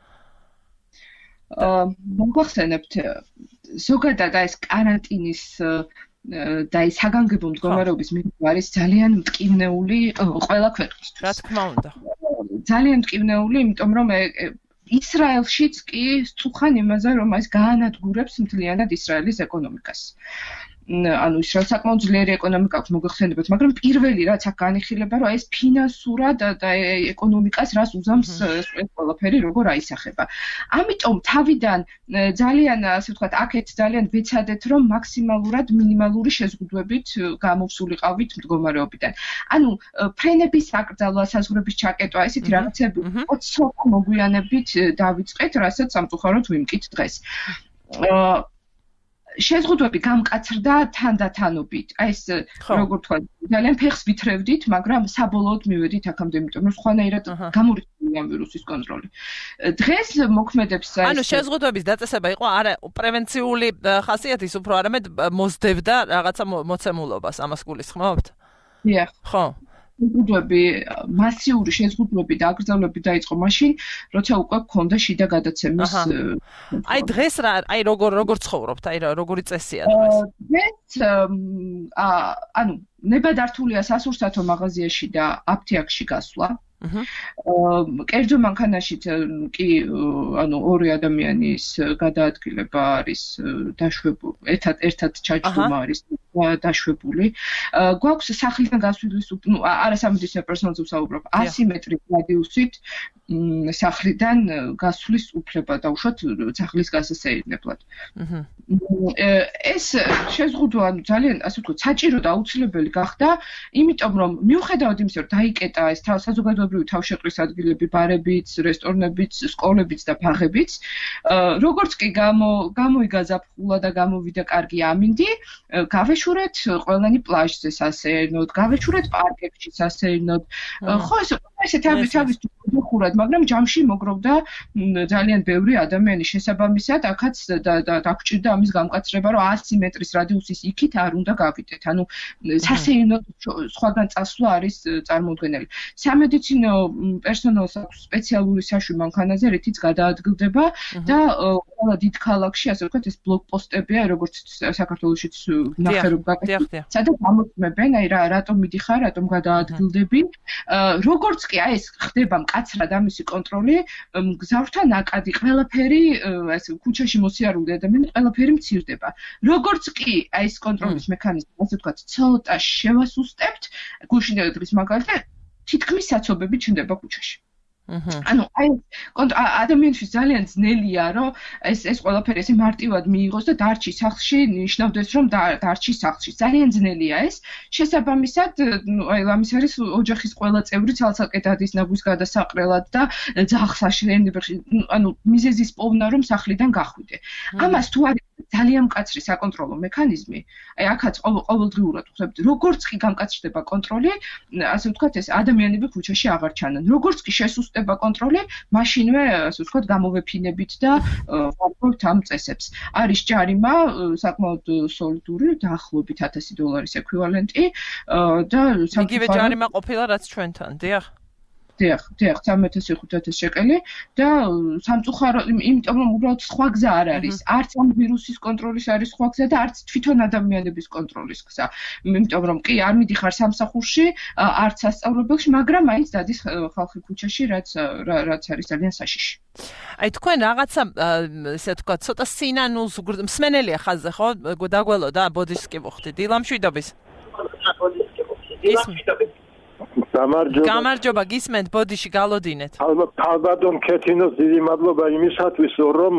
აა მოგახსენებთ ზოგადად ეს კარანტინის და ის საგანგებო მდგომარეობის მიღება არის ძალიან მტკივნეული ყველა ქვეყნისთვის.
რა თქმა უნდა.
ძალიან მტკივნეული, იმიტომ რომ ისრაელშიც კი სწუხან იმაზე, რომ ეს გაანადგურებს მთლიანად ისრაელის ეკონომიკას. ანუ ისრაელს საკმაოდ ძლიერი ეკონომიკა აქვს, მოგეხსენებათ, მაგრამ პირველი რაც აქ განიხილება, რომ ეს ფინანსურად და ეკონომიკას რას უზამს ეს ყველაფერი როგორ აისახება. ამიტომ თავიდან ძალიან, ასე ვთქვათ, აქეთ ძალიან ვეცადეთ, რომ მაქსიმალურად მინიმალური შეზღუდვებით გამოვსულიყავით მდგომარეობიდან. ანუ ფრენების აკრძალვა, საზღვრების ჩაკეტვა, ესეთი რაღაცები ცოტა მოგვიანებით დავიწყეთ, რასაც სამწუხაროდ ვიმკით დღეს. შეზღუდვები გამკაცრდა თანდათანობით. აი ეს როგორ თქვა, ძალიან ფეხს ვითრევდით, მაგრამ საბოლოოდ მივედით აქამდე, იმიტომ რომ სხვანაირად გამორიცხული ამ ვირუსის კონტროლი. დღეს მოქმედებს
აი ანუ შეზღუდვების დაწესება იყო არა პრევენციული ხასიათის, უფრო არამედ მოსდევდა რაღაცა მოცემულობას, ამას გულისხმობთ?
დიახ.
ხო.
შეზღუდვები, მასიური შეზღუდვები და აკრძალვები დაიწყო მაშინ, როცა უკვე გქონდა შიდა გადაცემის.
აი დღეს რა, აი როგორ როგორ ცხოვრობთ, აი როგორი წესია დღეს?
დღეს ანუ ნებადართულია სასურსათო მაღაზიაში და აფთიაქში გასვლა. კერძო მანქანაშიც კი ანუ ორი ადამიანის გადაადგილება არის დაშვებული, ერთად ერთად ჩაჯდომა არის დაშვებული. გვაქვს სახლიდან გასვლის, ნუ არა სამედიცინო პერსონალზე ვსაუბრობ, ასი მეტრის რადიუსით სახლიდან გასვლის უფლება დაუშვათ სახლის გასასეირნებლად. ეს შეზღუდვა ანუ ძალიან ასე ვთქვათ, საჭირო და აუცილებელი გახდა, იმიტომ რომ მიუხედავად იმისა, რომ დაიკეტა ეს საზოგადოებრივი თავშეყრის ადგილები, ბარებიც, რესტორნებიც, სკოლებიც და ბაღებიც, როგორც კი გამოიგა ზაფხულა და გამოვიდა კარგი ამინდი, გავეშურეთ ყველანი პლაჟზე სასეირნოდ, გავეშურეთ პარკებში სასეირნოდ. ხო ეს ესეთ ამის ხურად, მაგრამ ჯამში მოგროვდა ძალიან ბევრი ადამიანი შესაბამისად, აქაც დაგჭირდა ამის გამკაცრება, რომ ასი მეტრის რადიუსის იქით არ უნდა გავიდეთ. ანუ სასეირნოდ სხვაგან წასვლა არის წარმოუდგენელი. სამედიცინო პერსონალს აქვს სპეციალური საშვი მანქანაზე, რითიც გადაადგილდება და ყველა დიდ ქალაქში, ასე ვთქვათ, ეს ბლოკპოსტებია, როგორც საქართველოშიც ნახერობ გაკეთდა. სადაც ამოწმებენ, აი რა რატომ მიდიხარ, რატომ გადაადგილდები. როგორც კი აი ეს ხდება მკაცრად ამისი კონტროლი, მგზავრთა ნაკადი, ყველაფერი, ასე ქუჩაში მოსიარული ადამიანები ყველაფერი მცირდება. როგორც კი აი ეს კონტროლის მექანიზმი, ასე ვთქვათ, ცოტა შევასუსტებთ, გუშინ დღის მაგალითად თითქმის საცობები ჩნდება ქუჩაში. ანუ აი ადამიანთვის ძალიან ძნელია, რომ ეს ეს ყველაფერი ესე მარტივად მიიღოს და დარჩი სახლში, ნიშნავდეს, რომ დარჩი სახლში. ძალიან ძნელია ეს. შესაბამისად, აი ამის არის ოჯახის ყველა წევრი ცალ-ცალკე დადის ნაგვის გადასაყრელად და ძაღლს აშენებებში, ანუ მიზეზის პოვნა, რომ სახლიდან გახვიდე. ამას თუ არის ძალიან მკაცრი საკონტროლო მექანიზმი, აი აქაც ყოველდღიურად ვხვდებით, როგორც კი გამკაცრდება კონტროლი, ასე ვთქვათ, ეს ადამიანები ქუჩაში აღარ ჩანან. როგორც კი შესუსტება კონტროლი, მაშინვე, ასე ვთქვათ, გამოვეფინებით და ვარკვევთ ამ წესებს. არის ჯარიმა, საკმაოდ სოლიდური, დაახლოებით ათასი დოლარის ექვივალენტი და
იგივე ჯარიმა ყოფილა რაც ჩვენთან, დიახ.
დიახ, დიახ, სამეთასი ხუთათასი შეკელი და სამწუხარო, იმიტომ რომ უბრალოდ სხვა გზა არ არის. არც ამ ვირუსის კონტროლის არის სხვა გზა და არც თვითონ ადამიანების კონტროლის გზა. იმიტომ რომ კი არ მიდიხარ სამსახურში, არც სასწავლებელში, მაგრამ მაინც დადის ხალხი ქუჩაში, რაც რაც არის ძალიან საშიში.
აი თქვენ რაღაცა ესე თქვა, ცოტა სინანულს მსმენელია ხაზზე, ხო? დაგველო და ბოდიშს კი ვუხდი. დილამშვიდობის. ბოდიშს კი ვუხდი.
გამარჯობა.
გამარჯობა, გისმენთ, ბოდიში გალოდინეთ.
ალბათ ქეთინოს დიდი მადლობა იმისათვის, რომ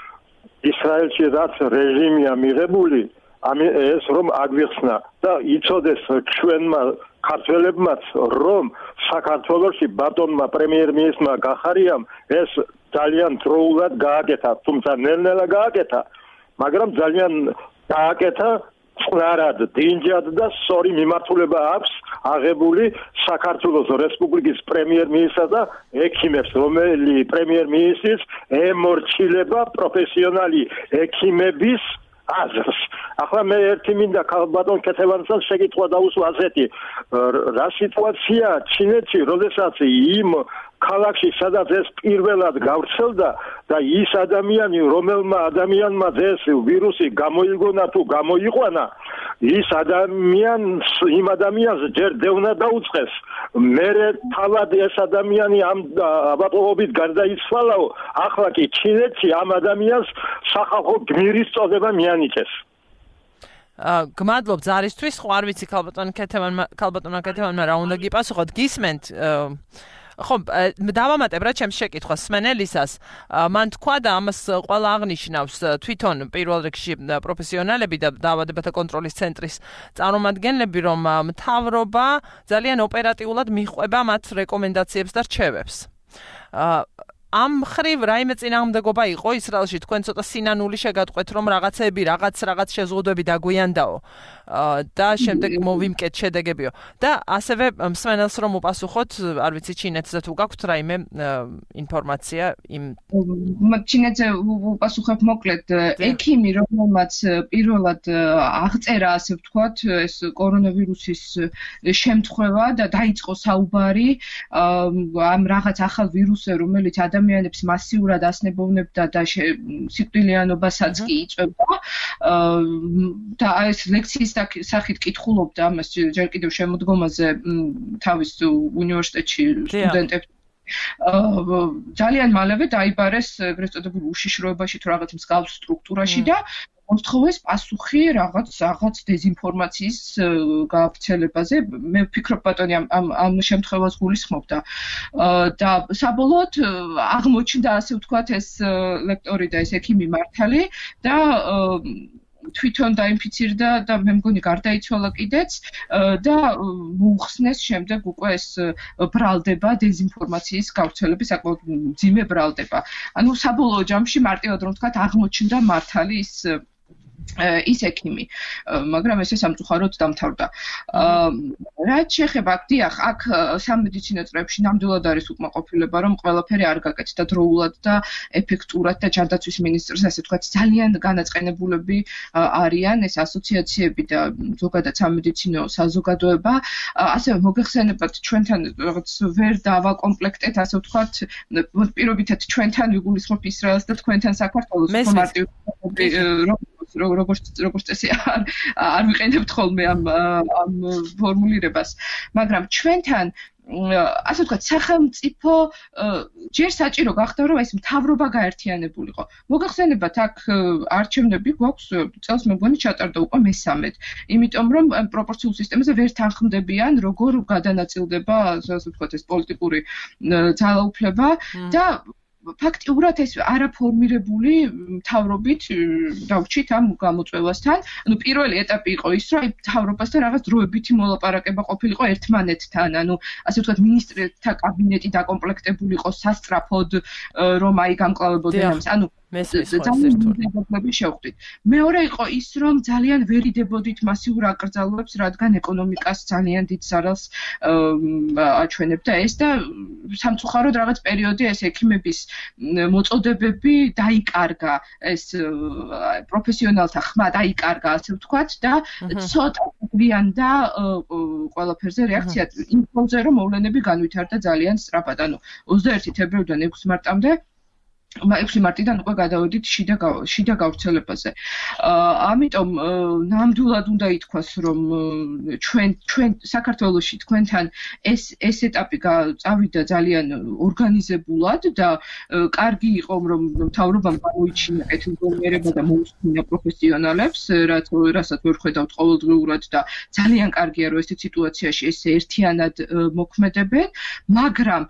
ისრაელში რაც რეჟიმია მიღებული, ეს რომ აგვიხსნა და იცოდეს ჩვენმა ქართველებმაც, რომ საქართველოში ბატონმა პრემიერ-მინისტრმა გახარიამ ეს ძალიან დროულად გააკეთა, თუმცა ნელ-ნელა გააკეთა, მაგრამ ძალიან გააკეთა წყნარად, დინჯად და სწორი მიმართულება აქვს აღებული საქართველოს რესპუბლიკის პრემიერ-მინისტრს და ექიმებს, რომელი პრემიერ-მინისტრის ემორჩილება პროფესიონალი ექიმების აზრს. ახლა მე ერთი მინდა ბატონ ქეთევანსაც შეკითხვა დაუსვა ასეთი, რა სიტუაცია ჩინეთში, როდესაც იმ ქალაქში სადაც ეს პირველად გავრცელდა და ის ადამიანი, რომელმა ადამიანმა ეს ვირუსი გამოიგონა თუ გამოიყვანა, ის ადამიანს, იმ ადამიანს ჯერ დევნა დაუწყეს. მერე თავად ეს ადამიანი ამ ავადმყოფობით გარდაიცვალაო, ახლა კი ჩინეთში ამ ადამიანს სახალხო გმირის წოდება მიანიჭეს.
გმადლობ ზარისთვის, ხო არ ვიცი ქალბატონ ქეთევანმა, ქალბატონმა ქეთევანმა რა უნდა გიპასუხოთ, გისმენთ ხო, დავამატებ რა ჩემს შეკითხვას სმენელისას. მან თქვა და ამას ყველა აღნიშნავს თვითონ პირველ რიგში პროფესიონალები და დაავადებათა კონტროლის ცენტრის წარმომადგენლები, რომ მთავრობა ძალიან ოპერატიულად მიჰყვება მათ რეკომენდაციებს და რჩევებს. ამ ხრივ რაიმე წინააღმდეგობა იყო ისრაელში თქვენ ცოტა სინანული შეგატყვეთ რომ რაღაცები რაღაც რაღაც შეზღუდვები დაგვიანდაო და შემდეგ მოვიმკეთ შედეგებიო და ასევე მსმენელს რომ უპასუხოთ არ ვიცი ჩინეთზე თუ გაქვთ რაიმე ინფორმაცია იმ
ჩინეთზე უპასუხებ მოკლედ ექიმი რომელმაც პირველად აღწერა ასე ვთქვათ ეს კორონავირუსის შემთხვევა და დაიწყო საუბარი ამ რაღაც ახალ ვირუსზე რომელიც ადამიანებს მასიურად ასნებოვნებდა და სიკვდილიანობასაც კი იწვევდა და ეს ლექციის სახით კითხულობდა ამას ჯერ კიდევ შემოდგომაზე თავის უნივერსიტეტში სტუდენტებს ძალიან მალევე დაიბარეს ეგრეთ წოდებულ უშიშროებაში თუ რაღაც მსგავს სტრუქტურაში და მოსთხოვეს პასუხი რაღაც რაღაც დეზინფორმაციის გავრცელებაზე მე ვფიქრობ ბატონი ამ ამ შემთხვევას გულისხმობდა და საბოლოოდ აღმოჩნდა ასე ვთქვათ ეს ლექტორი და ეს ექიმი მართალი და თვითონ დაინფიცირდა და მე მგონი გარდაიცვალა კიდეც და მოუხსნეს შემდეგ უკვე ეს ბრალდება დეზინფორმაციის გავრცელების საკმაოდ მძიმე ბრალდება. ანუ საბოლოო ჯამში მარტივად რომ ვთქვათ აღმოჩნდა მართალი ის ის ექიმი, მაგრამ ესე სამწუხაროდ დამთავრდა. რაც შეეხება აქ დიახ, აქ სამედიცინო წრეებში ნამდვილად არის უკმაყოფილება, რომ ყველაფერი არ გაკეთდა დროულად და ეფექტურად და ჯანდაცვის მინისტრს ასე ვთქვათ ძალიან განაწყენებულები არიან ეს ასოციაციები და ზოგადად სამედიცინო საზოგადოება. ასევე მოგეხსენებათ ჩვენთან რაღაც ვერ დავაკომპლექტეთ ასე ვთქვათ პირობითად ჩვენთან ვიგულისხმობ ისრაელს და თქვენთან საქართველოს მარტივ როგორც როგორც წესი არ არ ვიყენებთ ხოლმე ამ ამ ფორმულირებას, მაგრამ ჩვენთან ასე ვთქვათ სახელმწიფო ჯერ საჭირო გახდა რომ ეს მთავრობა გაერთიანებულიყო. მოგახსენებათ აქ არჩევნები გვაქვს წელს მე მგონი ჩატარდა უკვე მესამედ. იმიტომ რომ პროპორციულ სისტემაზე ვერ თანხმდებიან როგორ გადანაწილდება ასე ვთქვათ ეს პოლიტიკური ძალაუფლება და ფაქტიურად ეს არაფორმირებული მთავრობით დავრჩით ამ გამოწვევასთან. ანუ პირველი ეტაპი იყო ის, რომ მთავრობასთან რაღაც დროებითი მოლაპარაკება ყოფილიყო ერთმანეთთან. ანუ ასე ვთქვათ, მინისტრთა კაბინეტი დაკომპლექტებული იყო სასწრაფოდ, რომ აი გამკლავებოდნენ ამას. ანუ შევხვდით. მეორე იყო ის, რომ ძალიან ვერ იდებოდით მასიურ აკრძალვებს, რადგან ეკონომიკას ძალიან დიდ ზარალს აჩვენებდა ეს და სამწუხაროდ რაღაც პერიოდი ეს ექიმების მოწოდებები დაიკარგა, ეს პროფესიონალთა ხმა დაიკარგა, ასე ვთქვათ და ცოტა გვიანდა ყველაფერზე რეაქცია იმ ფონზე, რომ მოვლენები განვითარდა ძალიან სწრაფად. ანუ ოცდაერთი თებერვლიდან ექვსი მარტამდე ექვსი მარტიდან უკვე გადავედით შიდა შიდა გავრცელებაზე. ამიტომ ნამდვილად უნდა ითქვას, რომ ჩვენ ჩვენ საქართველოში თქვენთან ეს ეს ეტაპი წავიდა ძალიან ორგანიზებულად და კარგი იყო, რომ მთავრობამ გამოიჩინა კეთილგონიერება და მოუსმინა პროფესიონალებს, რაც რასაც ვერ ხედავთ ყოველდღიურად და ძალიან კარგია, რომ ესეთ სიტუაციაში ესე ერთიანად მოქმედებენ, მაგრამ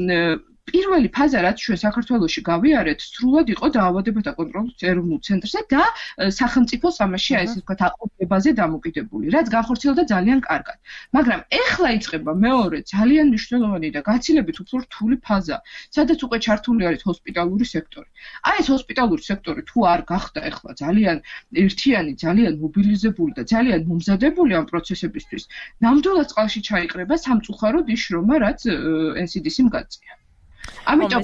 პირველი ფაზა რაც ჩვენ საქართველოში გავიარეთ, სრულად იყო დაავადებათა კონტროლის ეროვნულ ცენტრზე და სახელმწიფოს ამაში აი ესე ვთქვათ აყურებაზე დამოკიდებული, რაც განხორციელდა ძალიან კარგად. მაგრამ ეხლა იწყება მეორე ძალიან მნიშვნელოვანი და გაცილებით უფრო რთული ფაზა, სადაც უკვე ჩართული არის ჰოსპიტალური სექტორი. აი ეს ჰოსპიტალური სექტორი თუ არ გახდა ეხლა ძალიან ერთიანი, ძალიან მობილიზებული და ძალიან მომზადებული ამ პროცესებისთვის, ნამდვილად წყალში ჩაიყრება სამწუხაროდ ის შრომა, რაც ენ სი დი სი-მ გაწია. ამიტომ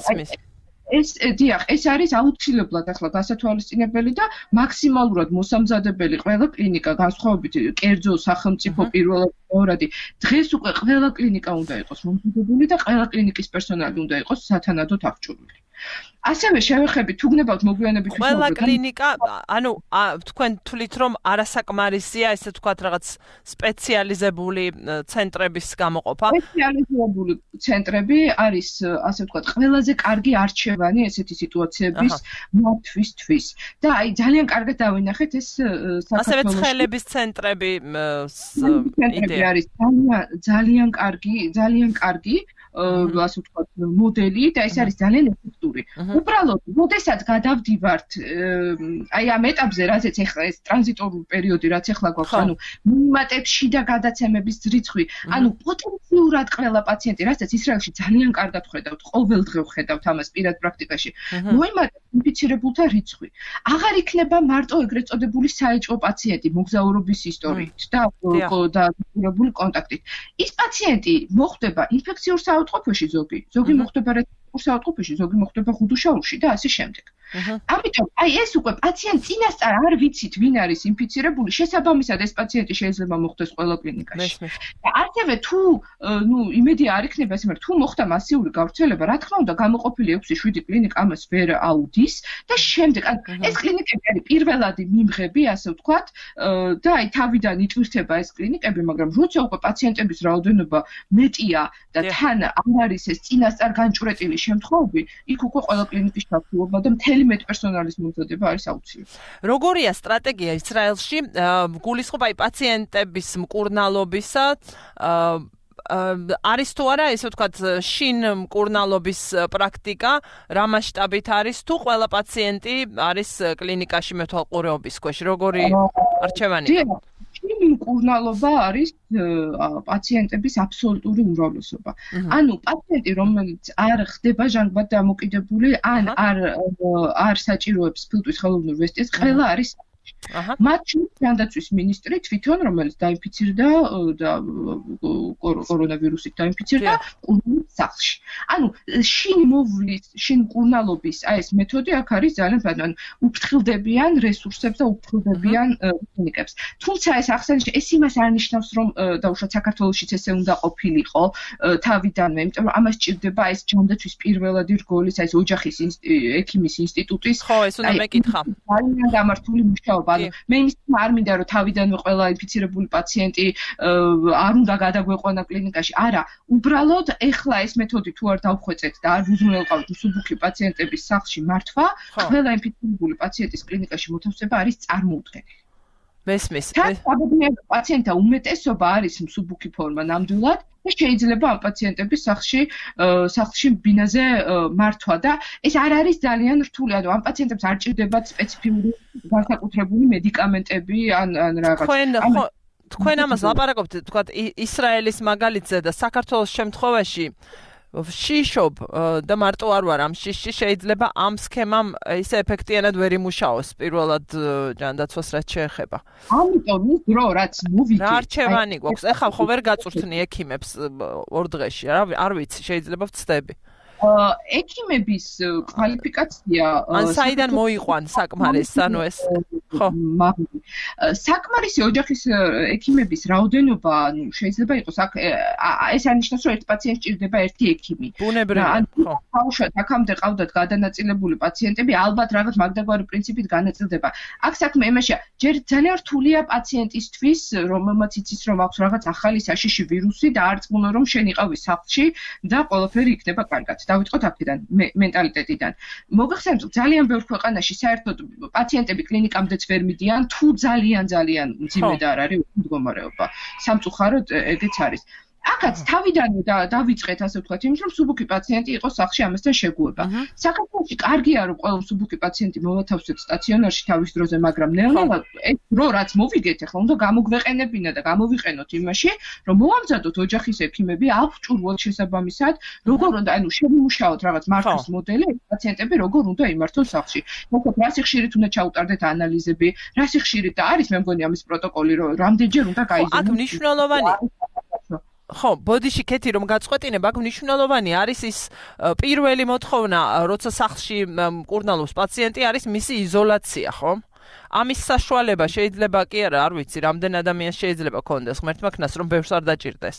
ეს დიახ, ეს არის აუცილებლად ახლა გასათვალისწინებელი და მაქსიმალურად მოსამზადებელი ყველა კლინიკა განსხვავებით კერძო სახელმწიფო პირველად მეორადი დღეს უკვე ყველა კლინიკა უნდა იყოს მომზადებული და ყველა კლინიკის პერსონალი უნდა იყოს სათანადოდ აღჭურვილი. ასევე შევეხებით თუ გნებავთ მოგვიანებით
ყველა კლინიკა, ანუ თქვენ თვლით რომ არასაკმარისია ესე თქვათ რაღაც სპეციალიზებული ცენტრების გამოყოფა?
სპეციალიზებული ცენტრები არის ასე ვთქვათ ყველაზე კარგი არჩევანი ესეთი სიტუაციების მოთვისთვის და აი ძალიან კარგად დავინახეთ ეს საქართველოს
ასევე ცხელების ცენტრები
არის ძალიან ძალიან კარგი, ძალიან კარგი ასე ვთქვათ, მოდელი და ეს არის ძალიან ეფექტური. უბრალოდ, როდესაც გადავდივართ აი ამ ეტაპზე, რაზეც ეხლა ეს ტრანზიტორული პერიოდი, რაც ეხლა გვაქვს, ანუ მიმატებში და გადაცემების რიცხვი, ანუ პოტენციურად ყველა პაციენტი, რასაც ისრაელში ძალიან კარგად ხედავთ, ყოველდღე ხედავთ ამას პირად პრაქტიკაში. მოიმატებს ინფიცირებულთა რიცხვი. აღარ იქნება მარტო ეგრეთ წოდებული საეჭვო პაციენტი მოგზაურობის ისტორიით და დადებებული კონტაქტით. ის პაციენტი მოხვდება ინფექციურ საავადმყოფოში ზოგი, ზოგი მოხვდება რესპირატორულ საავადმყოფოში, ზოგი მოხვდება ხუდუშაურში და ასე შემდეგ. ამიტომ აი ეს უკვე პაციენტ წინასწარ არ ვიცით ვინ არის ინფიცირებული, შესაბამისად ეს პაციენტი შეიძლება მოხვდეს ყველა კლინიკაში. და ასევე თუ ნუ იმედი არ იქნება ეს, მაგრამ თუ მოხდა მასიური გავრცელება, რა თქმა უნდა გამოყოფილი ექვსი შვიდი კლინიკა ამას ვერ აუდის და შემდეგ ეს კლინიკები არის პირველადი მიმღები, ასე ვთქვათ, და აი თავიდან იტვირთება ეს კლინიკები, მაგრამ როცა უკვე პაციენტების რაოდენობა მეტია და თან არ არის ეს წინასწარ განჭვრეტილი შემთხვევები, იქ უკვე ყველა კლინიკის ჩართულობა და მთელი მეტპერსონალის მომზადება არის აუცილებელი.
როგორია სტრატეგია ისრაელში გულისხმობა აი პაციენტების მკურნალობისა არის თუ არა, ესე ვთქვათ, შინ მკურნალობის პრაქტიკა რა მასშტაბით არის თუ ყველა პაციენტი არის კლინიკაში მეთვალყურეობის ქვეშ, როგორი არჩევანია?
მკურნალობა არის პაციენტების აბსოლუტური უმრავლესობა. ანუ პაციენტი, რომელიც არ ხდება ჟანგბად დამოკიდებული, ან არ არ საჭიროებს ფილტვის ხელოვნურ ვესტეს, ყველა არის მათ ჯანდაცვის მინისტრი თვითონ, რომელიც დაინფიცირდა და კორონავირუსით დაინფიცირდა კურნალობის სახლში. ანუ შინ მოვლის, შინ კურნალობის აი ეს მეთოდი აქ არის ძალიან ბანანი. უფრთხილდებიან რესურსებს და უფრთხილდებიან კლინიკებს. თუმცა ეს აღსანიშნავია, ეს იმას არ ნიშნავს, რომ დაუშვათ საქართველოშიც ესე უნდა ყოფილიყო თავიდანვე, იმიტომ რომ ამას ჭირდება ეს ჯანდაცვის პირველადი რგოლის, აი ეს ოჯახის ექიმის ინსტიტუტის.
ხო, ეს უნდა მეკითხა.
ძალიან გამართული მუშაობა. მე იმის არ მინდა რომ თავიდანვე ყველა ინფიცირებული პაციენტი არ უნდა გადაგვეყვანა კლინიკაში. არა, უბრალოდ ეხლა ეს მეთოდი თუ არ დავხვეწეთ და არ უზრუნველყავთ მსუბუქი პაციენტების სახლში მართვა, ყველა ინფიცირებული პაციენტის კლინიკაში მოთავსება არის წარმოუდგენელი.
მესმის.
საბედნიერო პაციენტთა უმეტესობა არის მსუბუქი ფორმა ნამდვილად და შეიძლება ამ პაციენტების სახლში სახლში ბინაზე მართვა და ეს არ არის ძალიან რთული. ანუ ამ პაციენტებს არ ჭირდებათ სპეციფიკური განსაკუთრებული მედიკამენტები ან ან რაღაც.
თქვენ ამას ლაპარაკობთ, თქვათ ისრაელის მაგალითზე და საქართველოს შემთხვევაში შიშობ და მარტო არ ვარ ამ შიში, შეიძლება ამ სქემამ ისე ეფექტიანად ვერ იმუშაოს პირველად ჯანდაცვას რაც შეეხება.
ამიტომ ის დრო რაც მოვიგე.
რა არჩევანი გვაქვს? ეხლა ხო ვერ გაწურთნი ექიმებს ორ დღეში, რა არ ვიცი, შეიძლება ვცდები.
ექიმების კვალიფიკაცია
ან საიდან მოიყვან საკმარისს, ანუ ეს ხო
საკმარისი ოჯახის ექიმების რაოდენობა, ანუ შეიძლება იყოს აქ ეს არნიშნავს, რომ ერთ პაციენტს ჭირდება ერთი ექიმი.
ბუნებრივია, ხო.
ბავშვად აქამდე ყავდათ გადანაწილებული პაციენტები, ალბათ რაღაც მაგდაგვარი პრინციპით განაწილდება. აქ საქმე იმაშია, ჯერ ძალიან რთულია პაციენტისთვის, რომელმაც იცის, რომ აქვს რაღაც ახალი საშიში ვირუსი და არ წმუნა რომ შენ იყავი სახლში და ყველაფერი იქნება კარგად. დავიწყოთ აქედან მენტალიტეტიდან. მოგახსენებთ, ძალიან ბევრ ქვეყანაში საერთოდ პაციენტები კლინიკამდეც ვერ მიდიან, თუ ძალიან ძალიან მძიმედ არ არის მდგომარეობა. სამწუხაროდ ეგეც არის. აქაც თავიდანვე დავიწყეთ, ასე ვთქვათ, იმის რომ მსუბუქი პაციენტი იყოს სახლში ამასთან შეგუება. საქართველოში კარგია რომ ყველა მსუბუქი პაციენტი მოვათავსეთ სტაციონარში თავის დროზე, მაგრამ ნელ-ნელა ეს დრო რაც მოვიგეთ, ახლა უნდა გამოგვეყენებინა და გამოვიყენოთ იმაში, რომ მოვამზადოთ ოჯახის ექიმები, ავჭურვოთ შესაბამისად, როგორ უნდა, ანუ შევიმუშაოთ რაღაც მართვის მოდელი, პაციენტები როგორ უნდა იმართონ სახლში. მოკლედ, რა სიხშირით უნდა ჩაუტარდეთ ანალიზები, რა სიხშირით და არის მე მგონი ამის პროტოკოლი, რომ რამდენჯერ უნდა გაიზარდოს.
აქ მნიშვნელოვანი ხო, ბოდიში კეთი რომ გაწყვეტინებ, აქ მნიშვნელოვანი არის ის პირველი მოთხოვნა, როცა სახლში მკურნალობს პაციენტი, არის მისი იზოლაცია, ხო? ამის საშუალება შეიძლება კი არა, არ ვიცი, რამდენ ადამიანს შეიძლება კონდეს ღმერთმა ქნას, რომ ბევრს არ დაჭირდეს.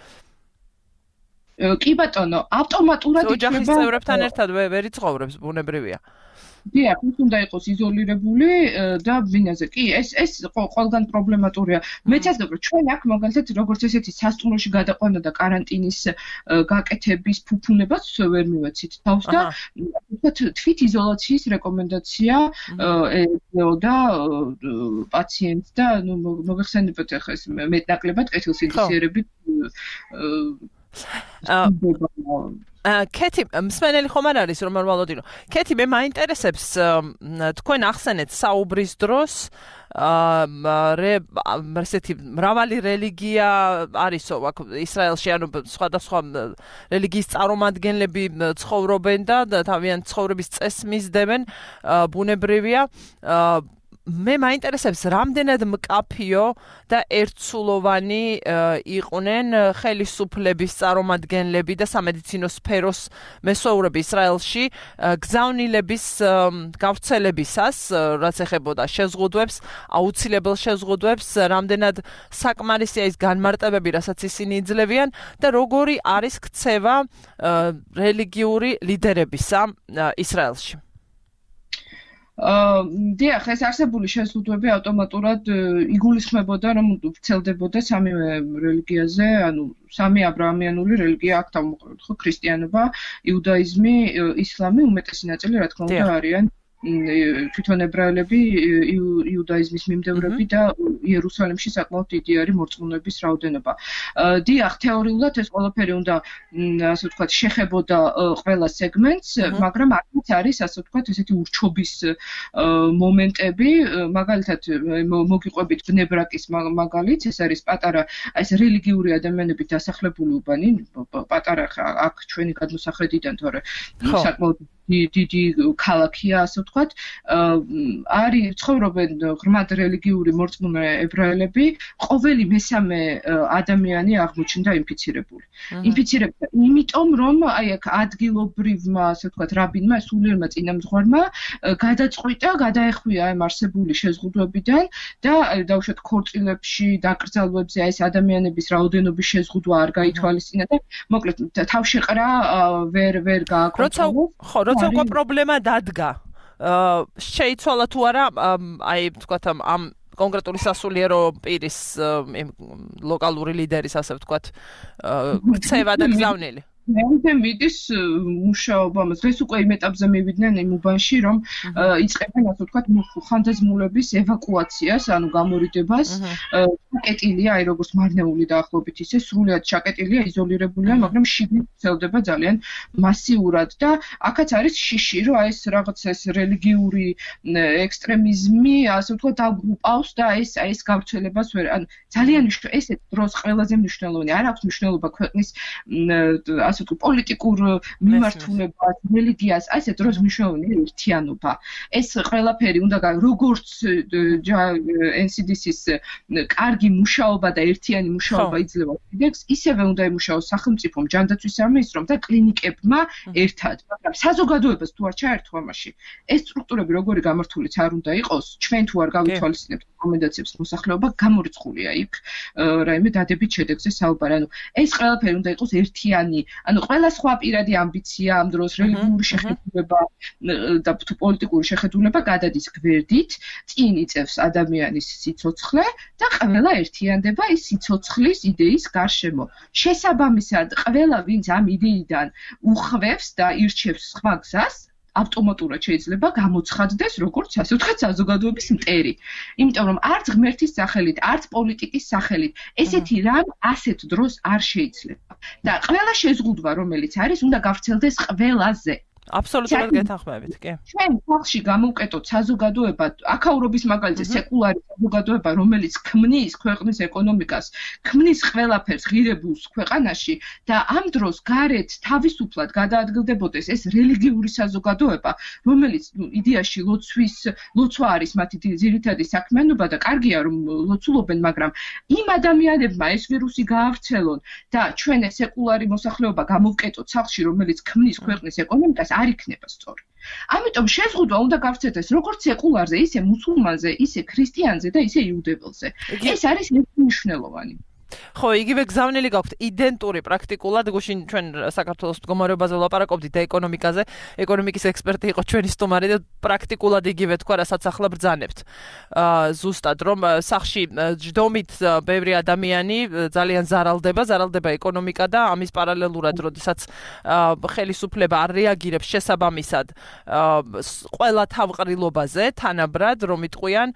კი ბატონო, ავტომატურად იქნება
ოჯახის წევრებთან ერთად ვერ იცხოვრებს, ბუნებრივია.
დიახ, ის უნდა იყოს იზოლირებული და ბინაზე. კი, ეს ეს ყველგან პრობლემატურია. მეც ასგებრო, ჩვენ აქ მაგალითად როგორც ესეთი სასტუმროში გადაყვანა და კარანტინის გაკეთების ფუფუნებას ვერ მივეცით თავს და ვთქვათ, თვით იზოლაციის რეკომენდაცია და პაციენტს და ნუ მოგეხსენებათ ახლა ეს მეტნაკლებად კეთილსინთეზიერებით
კეთი, მსმენელი ხომ არ არის რომ ვალოდინო. კეთი, მე მაინტერესებს თქვენ ახსენეთ საუბრის დროს აა ესეთი მრავალი რელიგია არისო აქ ისრაელში, ანუ სხვადასხვა რელიგიის წარმომადგენლები ცხოვრობენ და თავიანთი ცხოვრების წესს მისდევენ, ბუნებრივია. მე მაინტერესებს რამდენად მკაფიო და ერთსულოვანი იყვნენ ხელისუფლების წარმომადგენლები და სამედიცინო სფეროს მესვეურები ისრაელში გზავნილების გავრცელებისას, რაც ეხებოდა შეზღუდვებს, აუცილებელ შეზღუდვებს, რამდენად საკმარისია ის განმარტებები, რასაც ისინი იძლევიან და როგორი არის ქცევა რელიგიური ლიდერებისა ისრაელში.
აა დიახ, ეს არსებული შეზღუდვები ავტომატურად იგულისხმებოდა, რომ ვრცელდებოდა სამივე რელიგიაზე, ანუ სამი აბრაამიანული რელიგია აქ თავმოყრით, ხო, ქრისტიანობა, იუდაიზმი, ისლამი, უმეტესი ნაწილი, რა თქმა უნდა, არიან თვითონ ებრაელები, იუდაიზმის მიმდევრები და იერუსალიმში საკმაოდ დიდი არის მორწმუნეების რაოდენობა. დიახ, თეორიულად ეს ყველაფერი უნდა, ასე ვთქვათ, შეხებოდა ყველა სეგმენტს, მაგრამ აქაც არის, ასე ვთქვათ, ესეთი ურჩობის მომენტები, მაგალითად, მოგიყვებით ბნებრაკის მაგალითს, ეს არის პატარა, ეს რელიგიური ადამიანებით დასახლებული უბანი, პატარა აქ ჩვენი გადმოსახედიდან, თორე საკმაოდ დიდი ქალაქია, ასე ვთქვათ, არის ცხოვრობენ ღრმად რელიგიური მორწმუნე ებრაელები, ყოველი მესამე ადამიანი აღმოჩნდა ინფიცირებული. ინფიცირებული, იმიტომ რომ აი აქ ადგილობრივმა, ასე ვთქვათ, რაბინმა, სულიერმა წინამძღვარმა გადაწყვიტა, გადაეხვია ამ არსებული შეზღუდვებიდან და დაუშვათ ქორწილებში, დაკრძალვებზე ეს ადამიანების რაოდენობის შეზღუდვა არ გაითვალისწინა და მოკლედ თავშეყრა ვერ ვერ გააკონტროლო.
ხო, როცა უკვე პრობლემა დადგა, შეიცვალა თუ არა, აი, ვთქვათ, ამ კონკრეტული სასულიერო პირის ლოკალური ლიდერის, ასე ვთქვათ, ქცევა და გზავნილი.
მე მიდის მუშაობა, დღეს უკვე იმ ეტაპზე მივიდნენ იმ უბანში, რომ იწყებენ, ასე ვთქვათ, ხანდაზმულების ევაკუაციას, ანუ გამორიდებას. ჩაკეტილია, აი როგორც მარნეული დაახლოებით ისე, სრულად ჩაკეტილია, იზოლირებულია, მაგრამ შიგნით ვრცელდება ძალიან მასიურად და აქაც არის შიში, რომ აი ეს რაღაც ეს რელიგიური ექსტრემიზმი, ასე ვთქვათ, დაგრუპავს და ეს აი ეს გავრცელებას ვერ, ანუ ძალიან ესეთ დროს ყველაზე მნიშვნელოვანი, არ აქვს მნიშვნელობა ქვეყნის ასე ვთქვათ, პოლიტიკურ მიმართულებას, რელიგიას, ასე დროს მნიშვნელოვანია ერთიანობა. ეს ყველაფერი უნდა როგორც ენ სი დი სის კარგი მუშაობა და ერთიანი მუშაობა იძლევა კიდეც, ისევე უნდა იმუშაოს სახელმწიფომ, ჯანდაცვის სამინისტრომ და კლინიკებმა ერთად. მაგრამ საზოგადოებას თუ არ ჩაერთვა მასში, ეს სტრუქტურები როგორი გამართულიც არ უნდა იყოს, ჩვენ თუ არ გავითვალისწინებთ რეკომენდაციებს, მოსახლეობა გამორიცხულია იქ რაიმე დადებით შედეგზე საუბარი. ანუ ეს ყველაფერი უნდა იყოს ერთიანი. ანუ ყველა სხვა პირადი ამბიცია ამ დროს რელიგიური შეხედულება და თუ პოლიტიკური შეხედულება გადადის გვერდით, წინ იწევს ადამიანის სიცოცხლე და ყველა ერთიანდება ის სიცოცხლის იდეის გარშემო. შესაბამისად, ყველა ვინც ამ იდეიდან უხვევს და ირჩევს სხვა გზას, ავტომატურად შეიძლება გამოცხადდეს როგორც ასე ვთქვათ საზოგადოების მტერი. იმიტომ რომ არც ღმერთის სახელით, არც პოლიტიკის სახელით ესეთი რამ ასეთ დროს არ შეიძლება. და ყველა შეზღუდვა, რომელიც არის, უნდა გავრცელდეს ყველაზე.
აბსოლუტურად გეთანხმებით, კი.
ჩვენ ხალხში გამოვკეტოთ საზოგადოება, აქაურობის მაგალითზე სეკულარი საზოგადოება, რომელიც ქმნის ქვეყნის ეკონომიკას, ქმნის ყველაფერს ღირებულს ქვეყანაში და ამ დროს გარეთ თავისუფლად გადაადგილდებოდეს ეს რელიგიური საზოგადოება, რომელიც იდეაში ლოცვის, ლოცვა არის მათი ძირითადი საქმიანობა და კარგია რომ ლოცულობენ, მაგრამ იმ ადამიანებმა ეს ვირუსი გაავრცელონ და ჩვენ ეს სეკულარი მოსახლეობა გამოვკეტოთ ხალხში, რომელიც ქმნის ქვეყნის ეკონომიკას არ იქნება სწორი. ამიტომ შეზღუდვა უნდა გავრცელდეს როგორც სეკულარზე, ისე მუსულმანზე, ისე ქრისტიანზე და ისე იუდეველზე. ეს არის მნიშვნელოვანი.
ხო, იგივე გზავნილი გაქვთ იდენტური პრაქტიკულად, გუშინ ჩვენ საქართველოს მდგომარეობაზე ვლაპარაკობდით და ეკონომიკაზე, ეკონომიკის ექსპერტი იყო ჩვენი სტუმარი და პრაქტიკულად იგივე თქვა, რასაც ახლა ბრძანებთ. ზუსტად რომ სახში ჯდომით ბევრი ადამიანი ძალიან ზარალდება, ზარალდება ეკონომიკა და ამის პარალელურად, როდესაც ხელისუფლება არ რეაგირებს შესაბამისად ყველა თავყრილობაზე, თანაბრად რომ იტყვიან,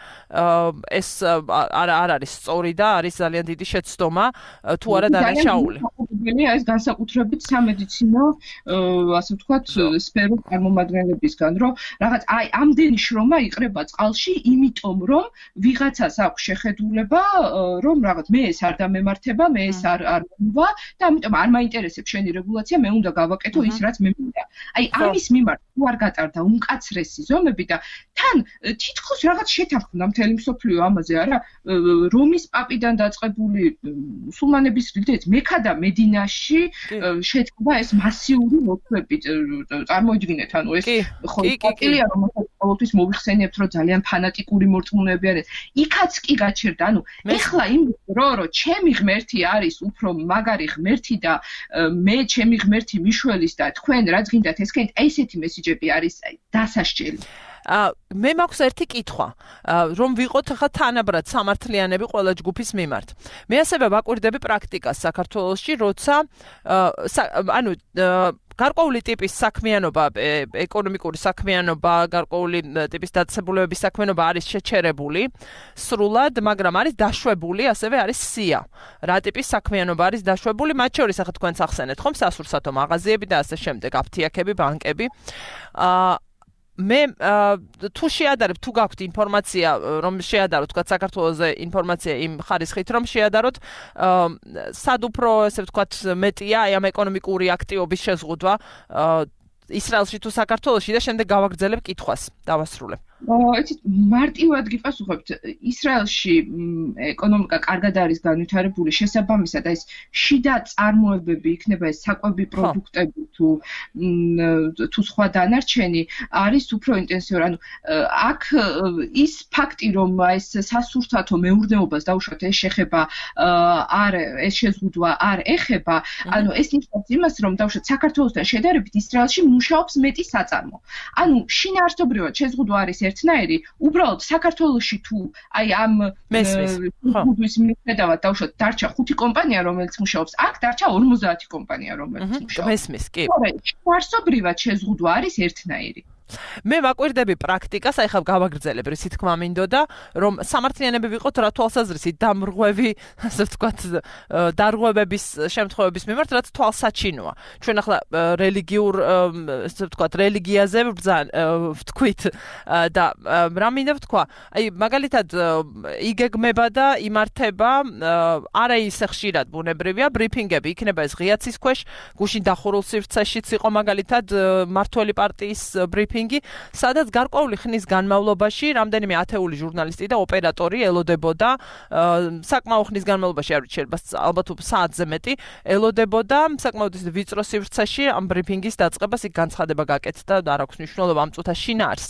ეს არ არის სწორი და არის ძალიან დიდი შეცდომა თუ არა დანაშაული.
შემადგენელია ეს განსაკუთრებით სამედიცინო ასე ვთქვათ სფეროს წარმომადგენლებისგან, რომ რაღაც აი ამდენი შრომა იყრება წყალში, იმიტომ რომ ვიღაცას აქვს შეხედულება, რომ რაღაც მე ეს არ დამემართება, მე ეს არ არ მომვა და ამიტომ არ მაინტერესებს შენი რეგულაცია, მე უნდა გავაკეთო ის, რაც მე მინდა. აი ამის მიმართ თუ არ გატარდა უმკაცრესი ზომები და თან თითქოს რაღაც შეთანხმდა მთელი მსოფლიო ამაზე, არა? რომის პაპიდან დაწყებული მუსულმანების რიგით მექა და მედინაში შეწყდა ეს მასიური მოქმედი. წარმოიდგინეთ, ანუ ეს ხო პაპილია, რომელსაც ყოველთვის მოვიხსენიებთ, რომ ძალიან ფანატიკური მორწმუნეები არიან. იქაც კი გაჩერდა, ანუ ეხლა იმ დრო, რომ ჩემი ღმერთი არის უფრო მაგარი ღმერთი და მე ჩემი ღმერთი მიშველის და თქვენ რაც გინდათ ეს გქენით, აი ესეთი მესიჯები არის დასასჯელი.
მე მაქვს ერთი კითხვა, რომ ვიყოთ ახლა თანაბრად სამართლიანები ყველა ჯგუფის მიმართ. მე ასევე ვაკვირდები პრაქტიკას საქართველოში, როცა ანუ გარკვეული ტიპის საქმიანობა, ეკონომიკური საქმიანობა, გარკვეული ტიპის დაწესებულებების საქმიანობა არის შეჩერებული სრულად, მაგრამ არის დაშვებული, ასევე არის სია. რა ტიპის საქმიანობა არის დაშვებული, მათ შორის ახლა თქვენც ახსენეთ ხომ სასურსათო მაღაზიები და ასე შემდეგ, აფთიაქები, ბანკები. აა მე თუ შეადარებ, თუ გაქვთ ინფორმაცია, რომ შეადაროთ, თქვა საქართველოზე ინფორმაცია იმ ხარისხით, რომ შეადაროთ, სად უფრო, ესე ვთქვათ, მეტია აი ამ ეკონომიკური აქტივობის შეზღუდვა ისრაელში თუ საქართველოში და შემდეგ გავაგრძელებ კითხვას, დავასრულებ.
იცით, მარტივად გიპასუხებთ, ისრაელში ეკონომიკა კარგად არის განვითარებული, შესაბამისად ეს შიდა წარმოებები იქნება ეს საკვები პროდუქტები თუ თუ სხვა დანარჩენი არის უფრო ინტენსიური. ანუ აქ ის ფაქტი, რომ ეს სასურსათო მეურნეობას დაუშვათ, ეს შეხება არ ეს შეზღუდვა არ ეხება, ანუ ეს ნიშნავს იმას, რომ დაუშვათ საქართველოსთან შედარებით ისრაელში მუშაობს მეტი საწარმო. ანუ შინაარსობრივად შეზღუდვა არის ერთნაირი, უბრალოდ საქართველოში თუ აი ამ შეზღუდვის მიუხედავად დავუშვათ დარჩა ხუთი კომპანია, რომელიც მუშაობს, აქ დარჩა ორმოცდაათი კომპანია, რომელიც მუშაობს.
მესმის, კი.
შინაარსობრივად შეზღუდვა არის ერთნაირი.
მე ვაკვირდები პრაქტიკას, აი ხა გავაგრძელებ, რისი თქმა მინდოდა, რომ სამართლიანები ვიყოთ რა თვალსაზრისით დამრღვევი, ასე ვთქვათ, დარღვევების შემთხვევების მიმართ, რაც თვალსაჩინოა. ჩვენ ახლა რელიგიურ, ასე ვთქვათ, რელიგიაზე ვთქვით და რა მინდა ვთქვა, აი მაგალითად იგეგმება და იმართება არა ისე ხშირად ბუნებრივია, ბრიფინგები იქნება ეს ღია ცის ქვეშ, გუშინ დახურულ სივრცეშიც იყო მაგალითად მართველი პარტიის ბრიფინგი, სადაც გარკვეული ხნის განმავლობაში რამდენიმე ათეული ჟურნალისტი და ოპერატორი ელოდებოდა, საკმაო ხნის განმავლობაში არ ვიცი, ალბათ საათზე მეტი, ელოდებოდა საკმაოდ ვიწრო სივრცეში ამ ბრიფინგის დაწყებას, იქ განცხადება გაკეთდა და არ აქვს მნიშვნელობა ამ წუთას შინაარს.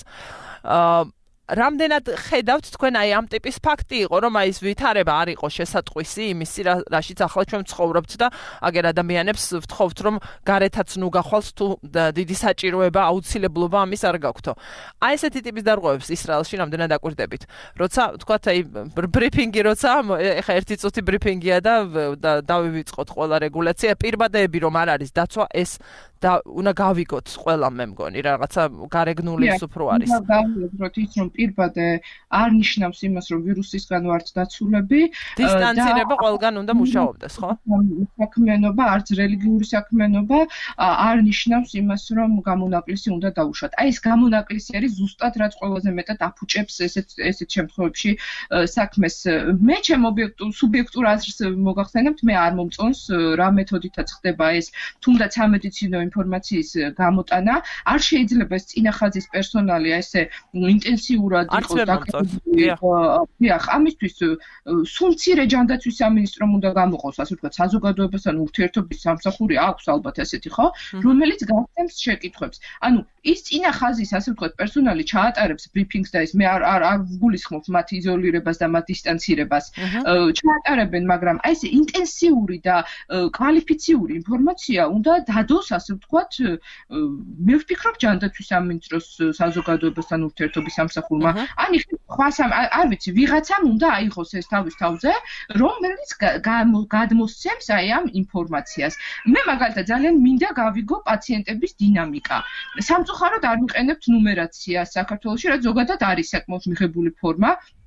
რამდენად ხედავთ თქვენ აი ამ ტიპის ფაქტი იყო, რომ აი ეს ვითარება არ იყო შესატყვისი იმისი, რაშიც ახლა ჩვენ ცხოვრობთ და აგერ ადამიანებს ვთხოვთ, რომ გარეთაც ნუ გახვალთ თუ დიდი საჭიროება, აუცილებლობა ამის არ გაქვთო. აი ესეთი ტიპის დარღვევებს ისრაელში რამდენად აკვირდებით. როცა ვთქვათ აი ბრიფინგი როცა, ეხა ერთი წუთი ბრიფინგია და დავივიწყოთ ყველა რეგულაცია, პირბადეები რომ არ არის დაცვა, ეს და უნდა გავიგოთ ყველა მე მგონი, რაღაცა გარეგნული ის უფრო არის.
გავიგოთ ის რომ პირბადე არ ნიშნავს იმას, რომ ვირუსისგან ვართ დაცულები.
დისტანცირება ყველგან უნდა მუშაობდეს, ხო?
საქმიანობა, არც რელიგიური საქმიანობა არ ნიშნავს იმას, რომ გამონაკლისი უნდა დაუშვათ. აი ეს გამონაკლისი არის ზუსტად რაც ყველაზე მეტად აფუჭებს ესეთ ესეთ შემთხვევებში საქმეს. მე ჩემ ობიექტურ სუბიექტურ აზრს მოგახსენებთ, მე არ მომწონს რა მეთოდითაც ხდება ეს, თუნდაც სამედიცინო ინფორმაციის გამოტანა, არ შეიძლება ეს წინახაზის პერსონალი ესე ინტენსიურად იყოს დაკავებული. დიახ, ამისთვის სულ მცირე ჯანდაცვის სამინისტრომ უნდა გამოყოს, ასე ვთქვათ, საზოგადოებასთან ურთიერთობის სამსახური აქვს ალბათ ესეთი, ხო? რომელიც გახსენს შეკითხვებს. ანუ ის წინახაზის, ასე ვთქვათ, პერსონალი ჩაატარებს ბრიფინგს და ეს მე არ არ არ ვგულისხმობ მათ იზოლირებას და მათ დისტანცირებას. ჩაატარებენ, მაგრამ აი ეს ინტენსიური და კვალიფიციური ინფორმაცია უნდა დადოს, ასე ვთქვათ, მე ვფიქრობ ჯანდაცვის სამინისტროს საზოგადოებასთან ურთიერთობის სამსახურმა. ან ხას არ ვიცი, ვიღაცამ უნდა აიღოს ეს თავის თავზე, რომელიც გადმოსცემს აი ამ ინფორმაციას. მე მაგალითად ძალიან მინდა გავიგო პაციენტების დინამიკა. სამწუხაროდ არ ვიყენებთ ნუმერაციას საქართველოში, რაც ზოგადად არის საკმაოდ მიღებული ფორმა.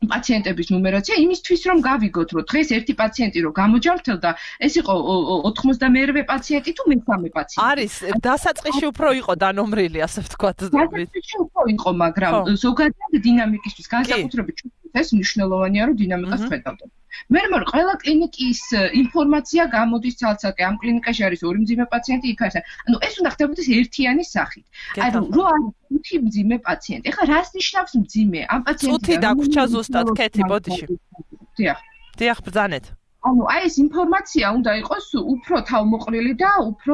პაციენტების ნუმერაცია იმისთვის რომ გავიგოთ რომ დღეს ერთი პაციენტი რო გამოჯამრთელდა ეს იყო ოცდამეერვე პაციენტი თუ მესამე პაციენტი
არის დასაწყისში უფრო იყო დანომრილი ასე ვთქვათ
დასაწყისში უფრო იყო მაგრამ ზოგადად დინამიკისთვის განსაკუთრებით ეს მნიშვნელოვანია რომ დინამიკას ხედავდეთ მე მე ყველა კლინიკის ინფორმაცია გამოდის ცალ-ცალკე ამ კლინიკაში არის ორი მძიმე პაციენტი იქ არის ანუ ეს უნდა ხდებოდეს ერთიანი სახით ანუ რო არის ხუთი მძიმე პაციენტი ეხლა რას ნიშნავს მძიმე ამ პაციენტი
ხუთი დაგვრჩა ზუსტად კეთი ბოდიში
დიახ
დიახ ბრძანეთ
ანუ აი ეს ინფორმაცია უნდა იყოს უფრო თავმოყრილი და უფრო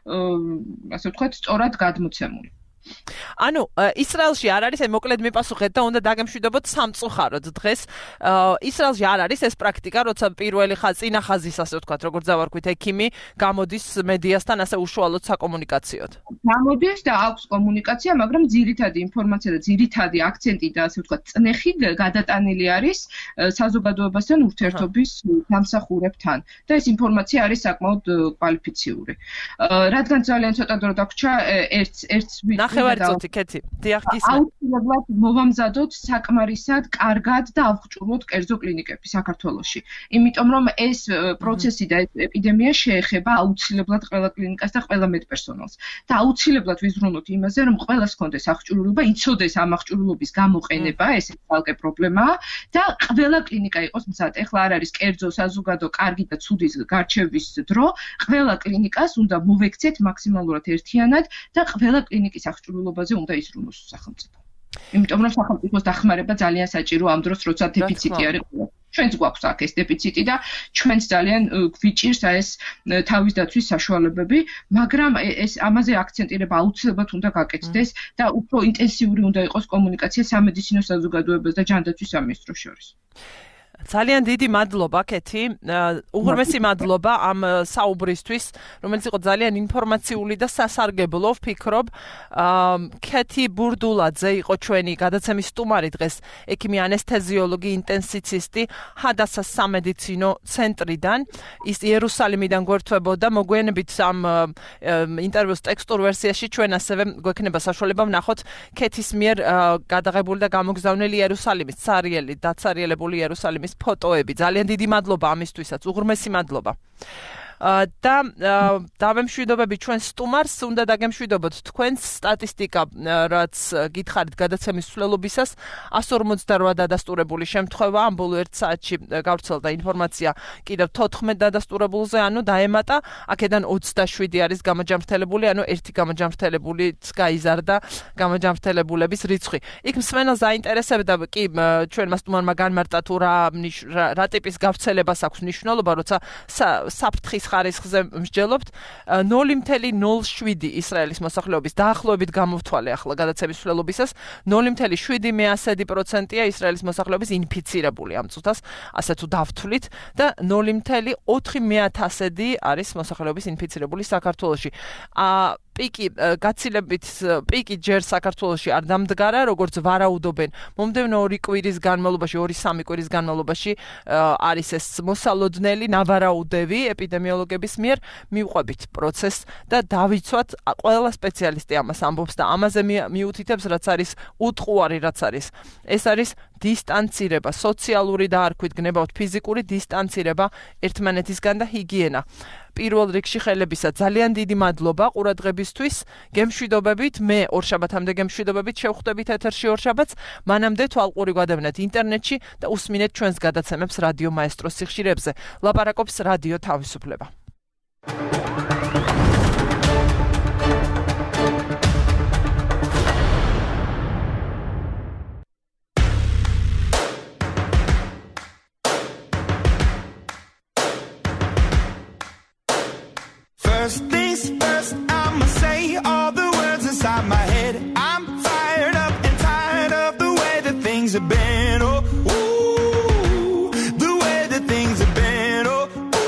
ასე ვთქვათ სწორად გადმოცემული
ანუ ისრაელში არ არის, მოკლედ მიპასუხეთ და უნდა დაგემშვიდობოთ სამწუხაროდ დღეს. ისრაელში არ არის ეს პრაქტიკა, როცა პირველი ხაზი, წინა ხაზის ასე ვთქვათ, როგორც დავარქვით, ექიმი გამოდის მედიასთან ასე უშუალოდ საკომუნიკაციოდ.
გამოდის და აქვს კომუნიკაცია, მაგრამ ძირითადი ინფორმაცია და ძირითადი აქცენტი და ასე ვთქვათ, წნეხი გადატანილი არის საზოგადოებასთან ურთიერთობის დამსახურებთან. და ეს ინფორმაცია არის საკმაოდ კვალიფიციური. რადგან ძალიან ცოტა დრო დაგვრჩა, ერთ ერთ
ნახევარი წუთი კეთი. დიახ, გისმენთ.
აუცილებლად მოვამზადოთ საკმარისად, კარგად და ავხჭურვოთ კერძო კლინიკები საქართველოში. იმიტომ რომ ეს პროცესი და ეპიდემია შეეხება აუცილებლად ყველა კლინიკას და ყველა მედპერსონალს. და აუცილებლად ვიზრუნოთ იმაზე, რომ ყველას ჰქონდეს აღჭურვილობა, იცოდეს ამ აღჭურვილობის გამოყენება, ეს თალკე პრობლემაა და ყველა კლინიკა იყოს მზად. ეხლა არ არის კერძო, საზოგადო, კარგი და ცუდის გარჩევის დრო, ყველა კლინიკას უნდა მოვექცეთ მაქსიმალურად ერთიანად და ყველა კლინიკის აღჭურვილობაზე უნდა ისრუნოს სახელმწიფო. იმიტომ რომ სახელმწიფოს დახმარება ძალიან საჭირო ამ დროს, როცა დეფიციტი არის. ჩვენც გვაქვს აქ ეს დეფიციტი და ჩვენც ძალიან გვიჭირს ეს თავის დაცვის საშუალებები, მაგრამ ეს ამაზე აქცენტირება აუცილებლად უნდა გაკეთდეს და უფრო ინტენსიური უნდა იყოს კომუნიკაცია სამედიცინო საზოგადოებას და ჯანდაცვის სამინისტროს შორის.
ძალიან დიდი მადლობა კეთი, უღრმესი მადლობა ამ საუბრისთვის, რომელიც იყო ძალიან ინფორმაციული და სასარგებლო, ვფიქრობ. კეთი ბურდულაძე იყო ჩვენი გადაცემის სტუმარი დღეს, ექიმი ანესთეზიოლოგი, ინტენსიცისტი ჰადასას სამედიცინო ცენტრიდან. ის იერუსალიმიდან გვერდთვებოდა, მოგვიანებით ამ ინტერვიუს ტექსტურ ვერსიაში ჩვენ ასევე გვექნება საშუალება ვნახოთ კეთის მიერ გადაღებული და გამოგზავნილი იერუსალიმის ცარიელი, დაცარიელებული იერუსალიმის ფოტოები. ძალიან დიდი მადლობა ამისთვისაც, უღრმესი მადლობა. და დავემშვიდობები ჩვენ სტუმარს, უნდა დაგემშვიდობოთ თქვენს სტატისტიკა, რაც გითხარით გადაცემის ცვლილობისას, εκατს ორმოცდაოთხ დადასტურებული შემთხვევა, ამ ბოლო ერთ საათში გავრცელდა ინფორმაცია კიდევ თოთხმეტ დადასტურებულზე, ანუ დაემატა, აქედან ოცდაშვიდი არის გამოჯამრთელებული, ანუ ერთი გამოჯამრთელებულიც გაიზარდა გამოჯამრთელებულების რიცხვი. იქ მსმენელს აინტერესებდა კი ჩვენმა სტუმარმა განმარტა თუ რა რა ტიპის გავრცელებას აქვს მნიშვნელობა, როცა საფრთხის ხარისხზე მსჯელობთ. ნული მთელი ნული შვიდი ისრაელის მოსახლეობის დაახლოებით გამოვთვალე ახლა გადაცემის ცვლილობისას, ნული მთელი შვიდი პროცენტია ისრაელის მოსახლეობის ინფიცირებული ამ წუთას, ასე თუ დავთვლით და ნული მთელი ოთხი არის მოსახლეობის ინფიცირებული საქართველოში. ა პიკი გაცილებით პიკი ჯერ საქართველოში არ დამდგარა, როგორც ვარაუდობენ. მომდევნო ორი კვირის განმავლობაში, ორი სამი კვირის განმავლობაში არის ეს მოსალოდნელი ნავარაუდები ეპიდემიოლოგების მიერ, მივყვებით პროცესს და დავიცვათ, ყველა სპეციალისტი ამას ამბობს და ამაზე მიუთითებს, რაც არის უტყუარი, რაც არის. ეს არის დისტანცირება, სოციალური და არ ქვით გნებავთ ფიზიკური დისტანცირება ერთმანეთისგან და ჰიგიენა. პირველ რიგში ხელებისა ძალიან დიდი მადლობა ყურადღებისთვის. გემშვიდობებით, მე ორშაბათამდე გემშვიდობებით შევხვდებით ეთერში ორშაბათს, მანამდე თვალყური გვადევნეთ ინტერნეტში და უსმინეთ ჩვენს გადაცემებს რადიო მაესტროს სიხშირეებზე. ლაპარაკობს რადიო თავისუფლება.
First things first, I'ma say all the words inside my head. I'm fired up and tired of the way that things have been. Oh, ooh, the way that things have been. Oh,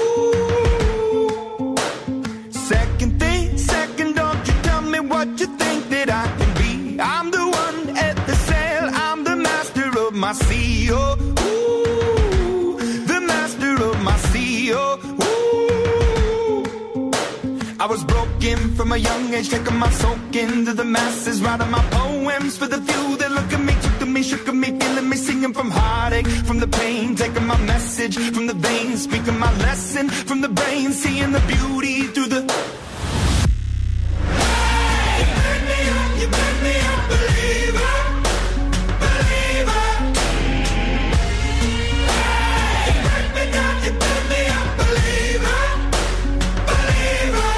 ooh. Second thing, second, don't you tell me what you think that I can be. I'm the one at the sail, I'm the master of my sea. Oh, ooh, the master of my sea. Oh, ooh. I I was broken from a young age, taking my soak into the masses, writing my poems for the few that look at me, took to me, shook at me, feeling me, singing from heartache, from the pain, taking my message from the veins, speaking my lesson from the brain, seeing the beauty through the... Hey, you burn me up, you burn me up, believer, believer. Hey, you burn me down, you burn me up, believer, believer.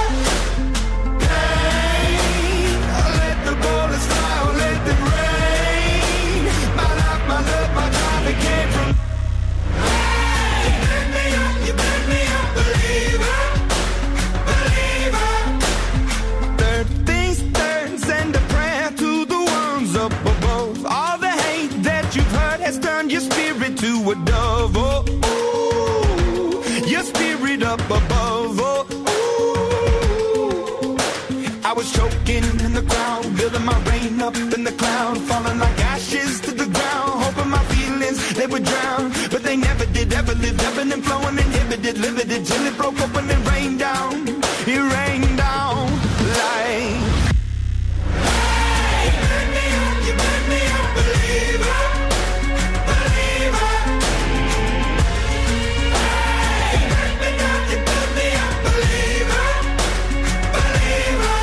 Hey, I let the bullets fly, I let them rain. My life, my love, my drive, it came from... Hey, you burn me up, you burn me up, believer, believer. Third things third, send a prayer to the ones up above. All the hate that you've heard has turned your spirit to a dove. Oh, ooh, your spirit up above. Oh, ooh. I was choking in the crowd, building my rain up in the cloud, falling like ashes to the ground, hoping my feelings they would drown, but they never did, ever lived, ebbing and flowing, inhibited, limited, till it broke open and rained down. It rained down like... Hey, you burn me up, you burn me up, believer, believer. Hey, you burn me down, you burn me up, believer, believer.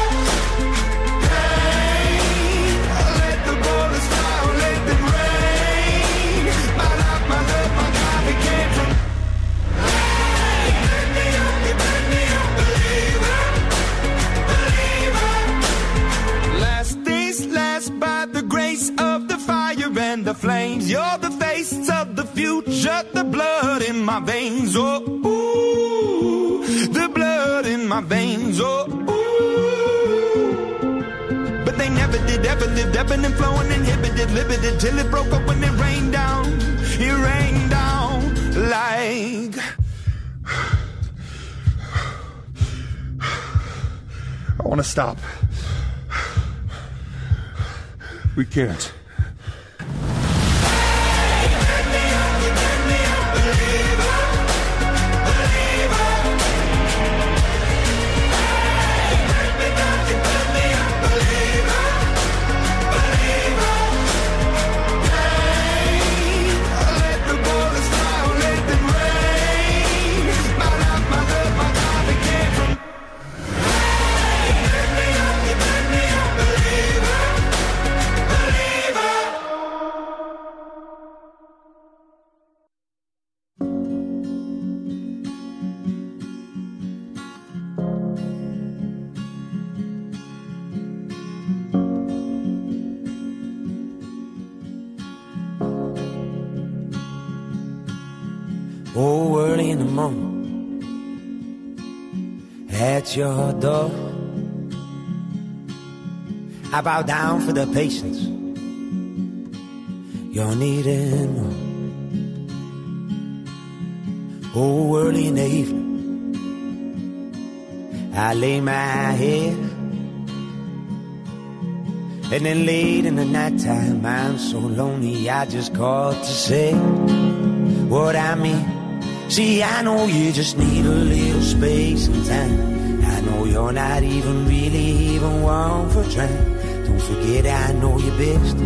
Hey, I let the bullets fly, I let them rain. My life, my love, my drive, it came from... Hey, you burn me up, you burn me up, believer, believer. Last days last by the grace of the fire and the flames. You're the face of the future, the blood in my veins. Oh, ooh, the blood in my veins. Oh, ooh. But they never did, ever lived, ebbing and flowing, inhibited, limited, till it broke up when it rained down. It rained down like...
I want to stop. We can't.
Oh, early in the morning, at your door, I bow down for the patience you're needing more. Oh, early in the evening, I lay my head, and then late in the nighttime, I'm so lonely, I just called to say what I mean. See, I know you just need a little space and time. I know you're not even really even one for trying. Don't forget I know you best.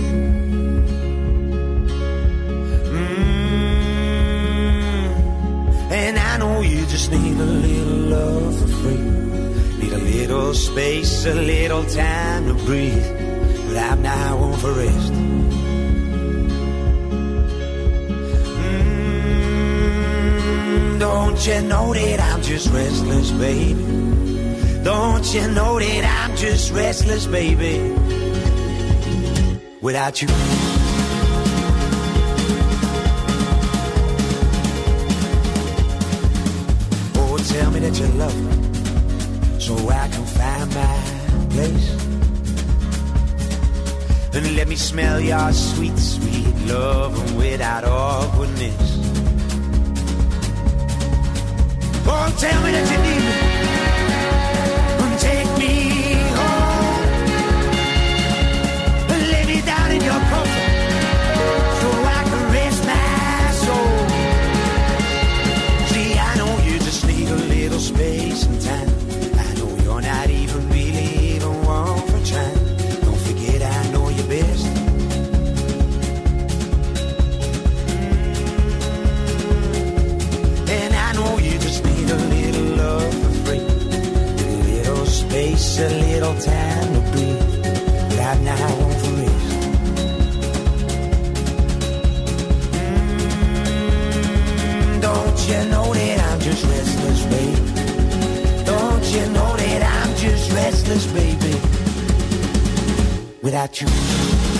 Mm, and I know you just need a little love for free. Need a little space, a little time to breathe. But I'm not one for rest. Don't you know that I'm just restless, baby? Don't you know that I'm just restless, baby? Without you. Oh, tell me that you love me, so I can find my place. And let me smell your sweet, sweet love without awkwardness. Oh, tell me that you need me, and take me home, and lay me down in your comfort, so I can rest my soul. See, I know you just need a little space and time. I know time to breathe. Right now I want for rest. Mm, don't you know that I'm just restless, baby? Don't you know that I'm just restless, baby? Without you.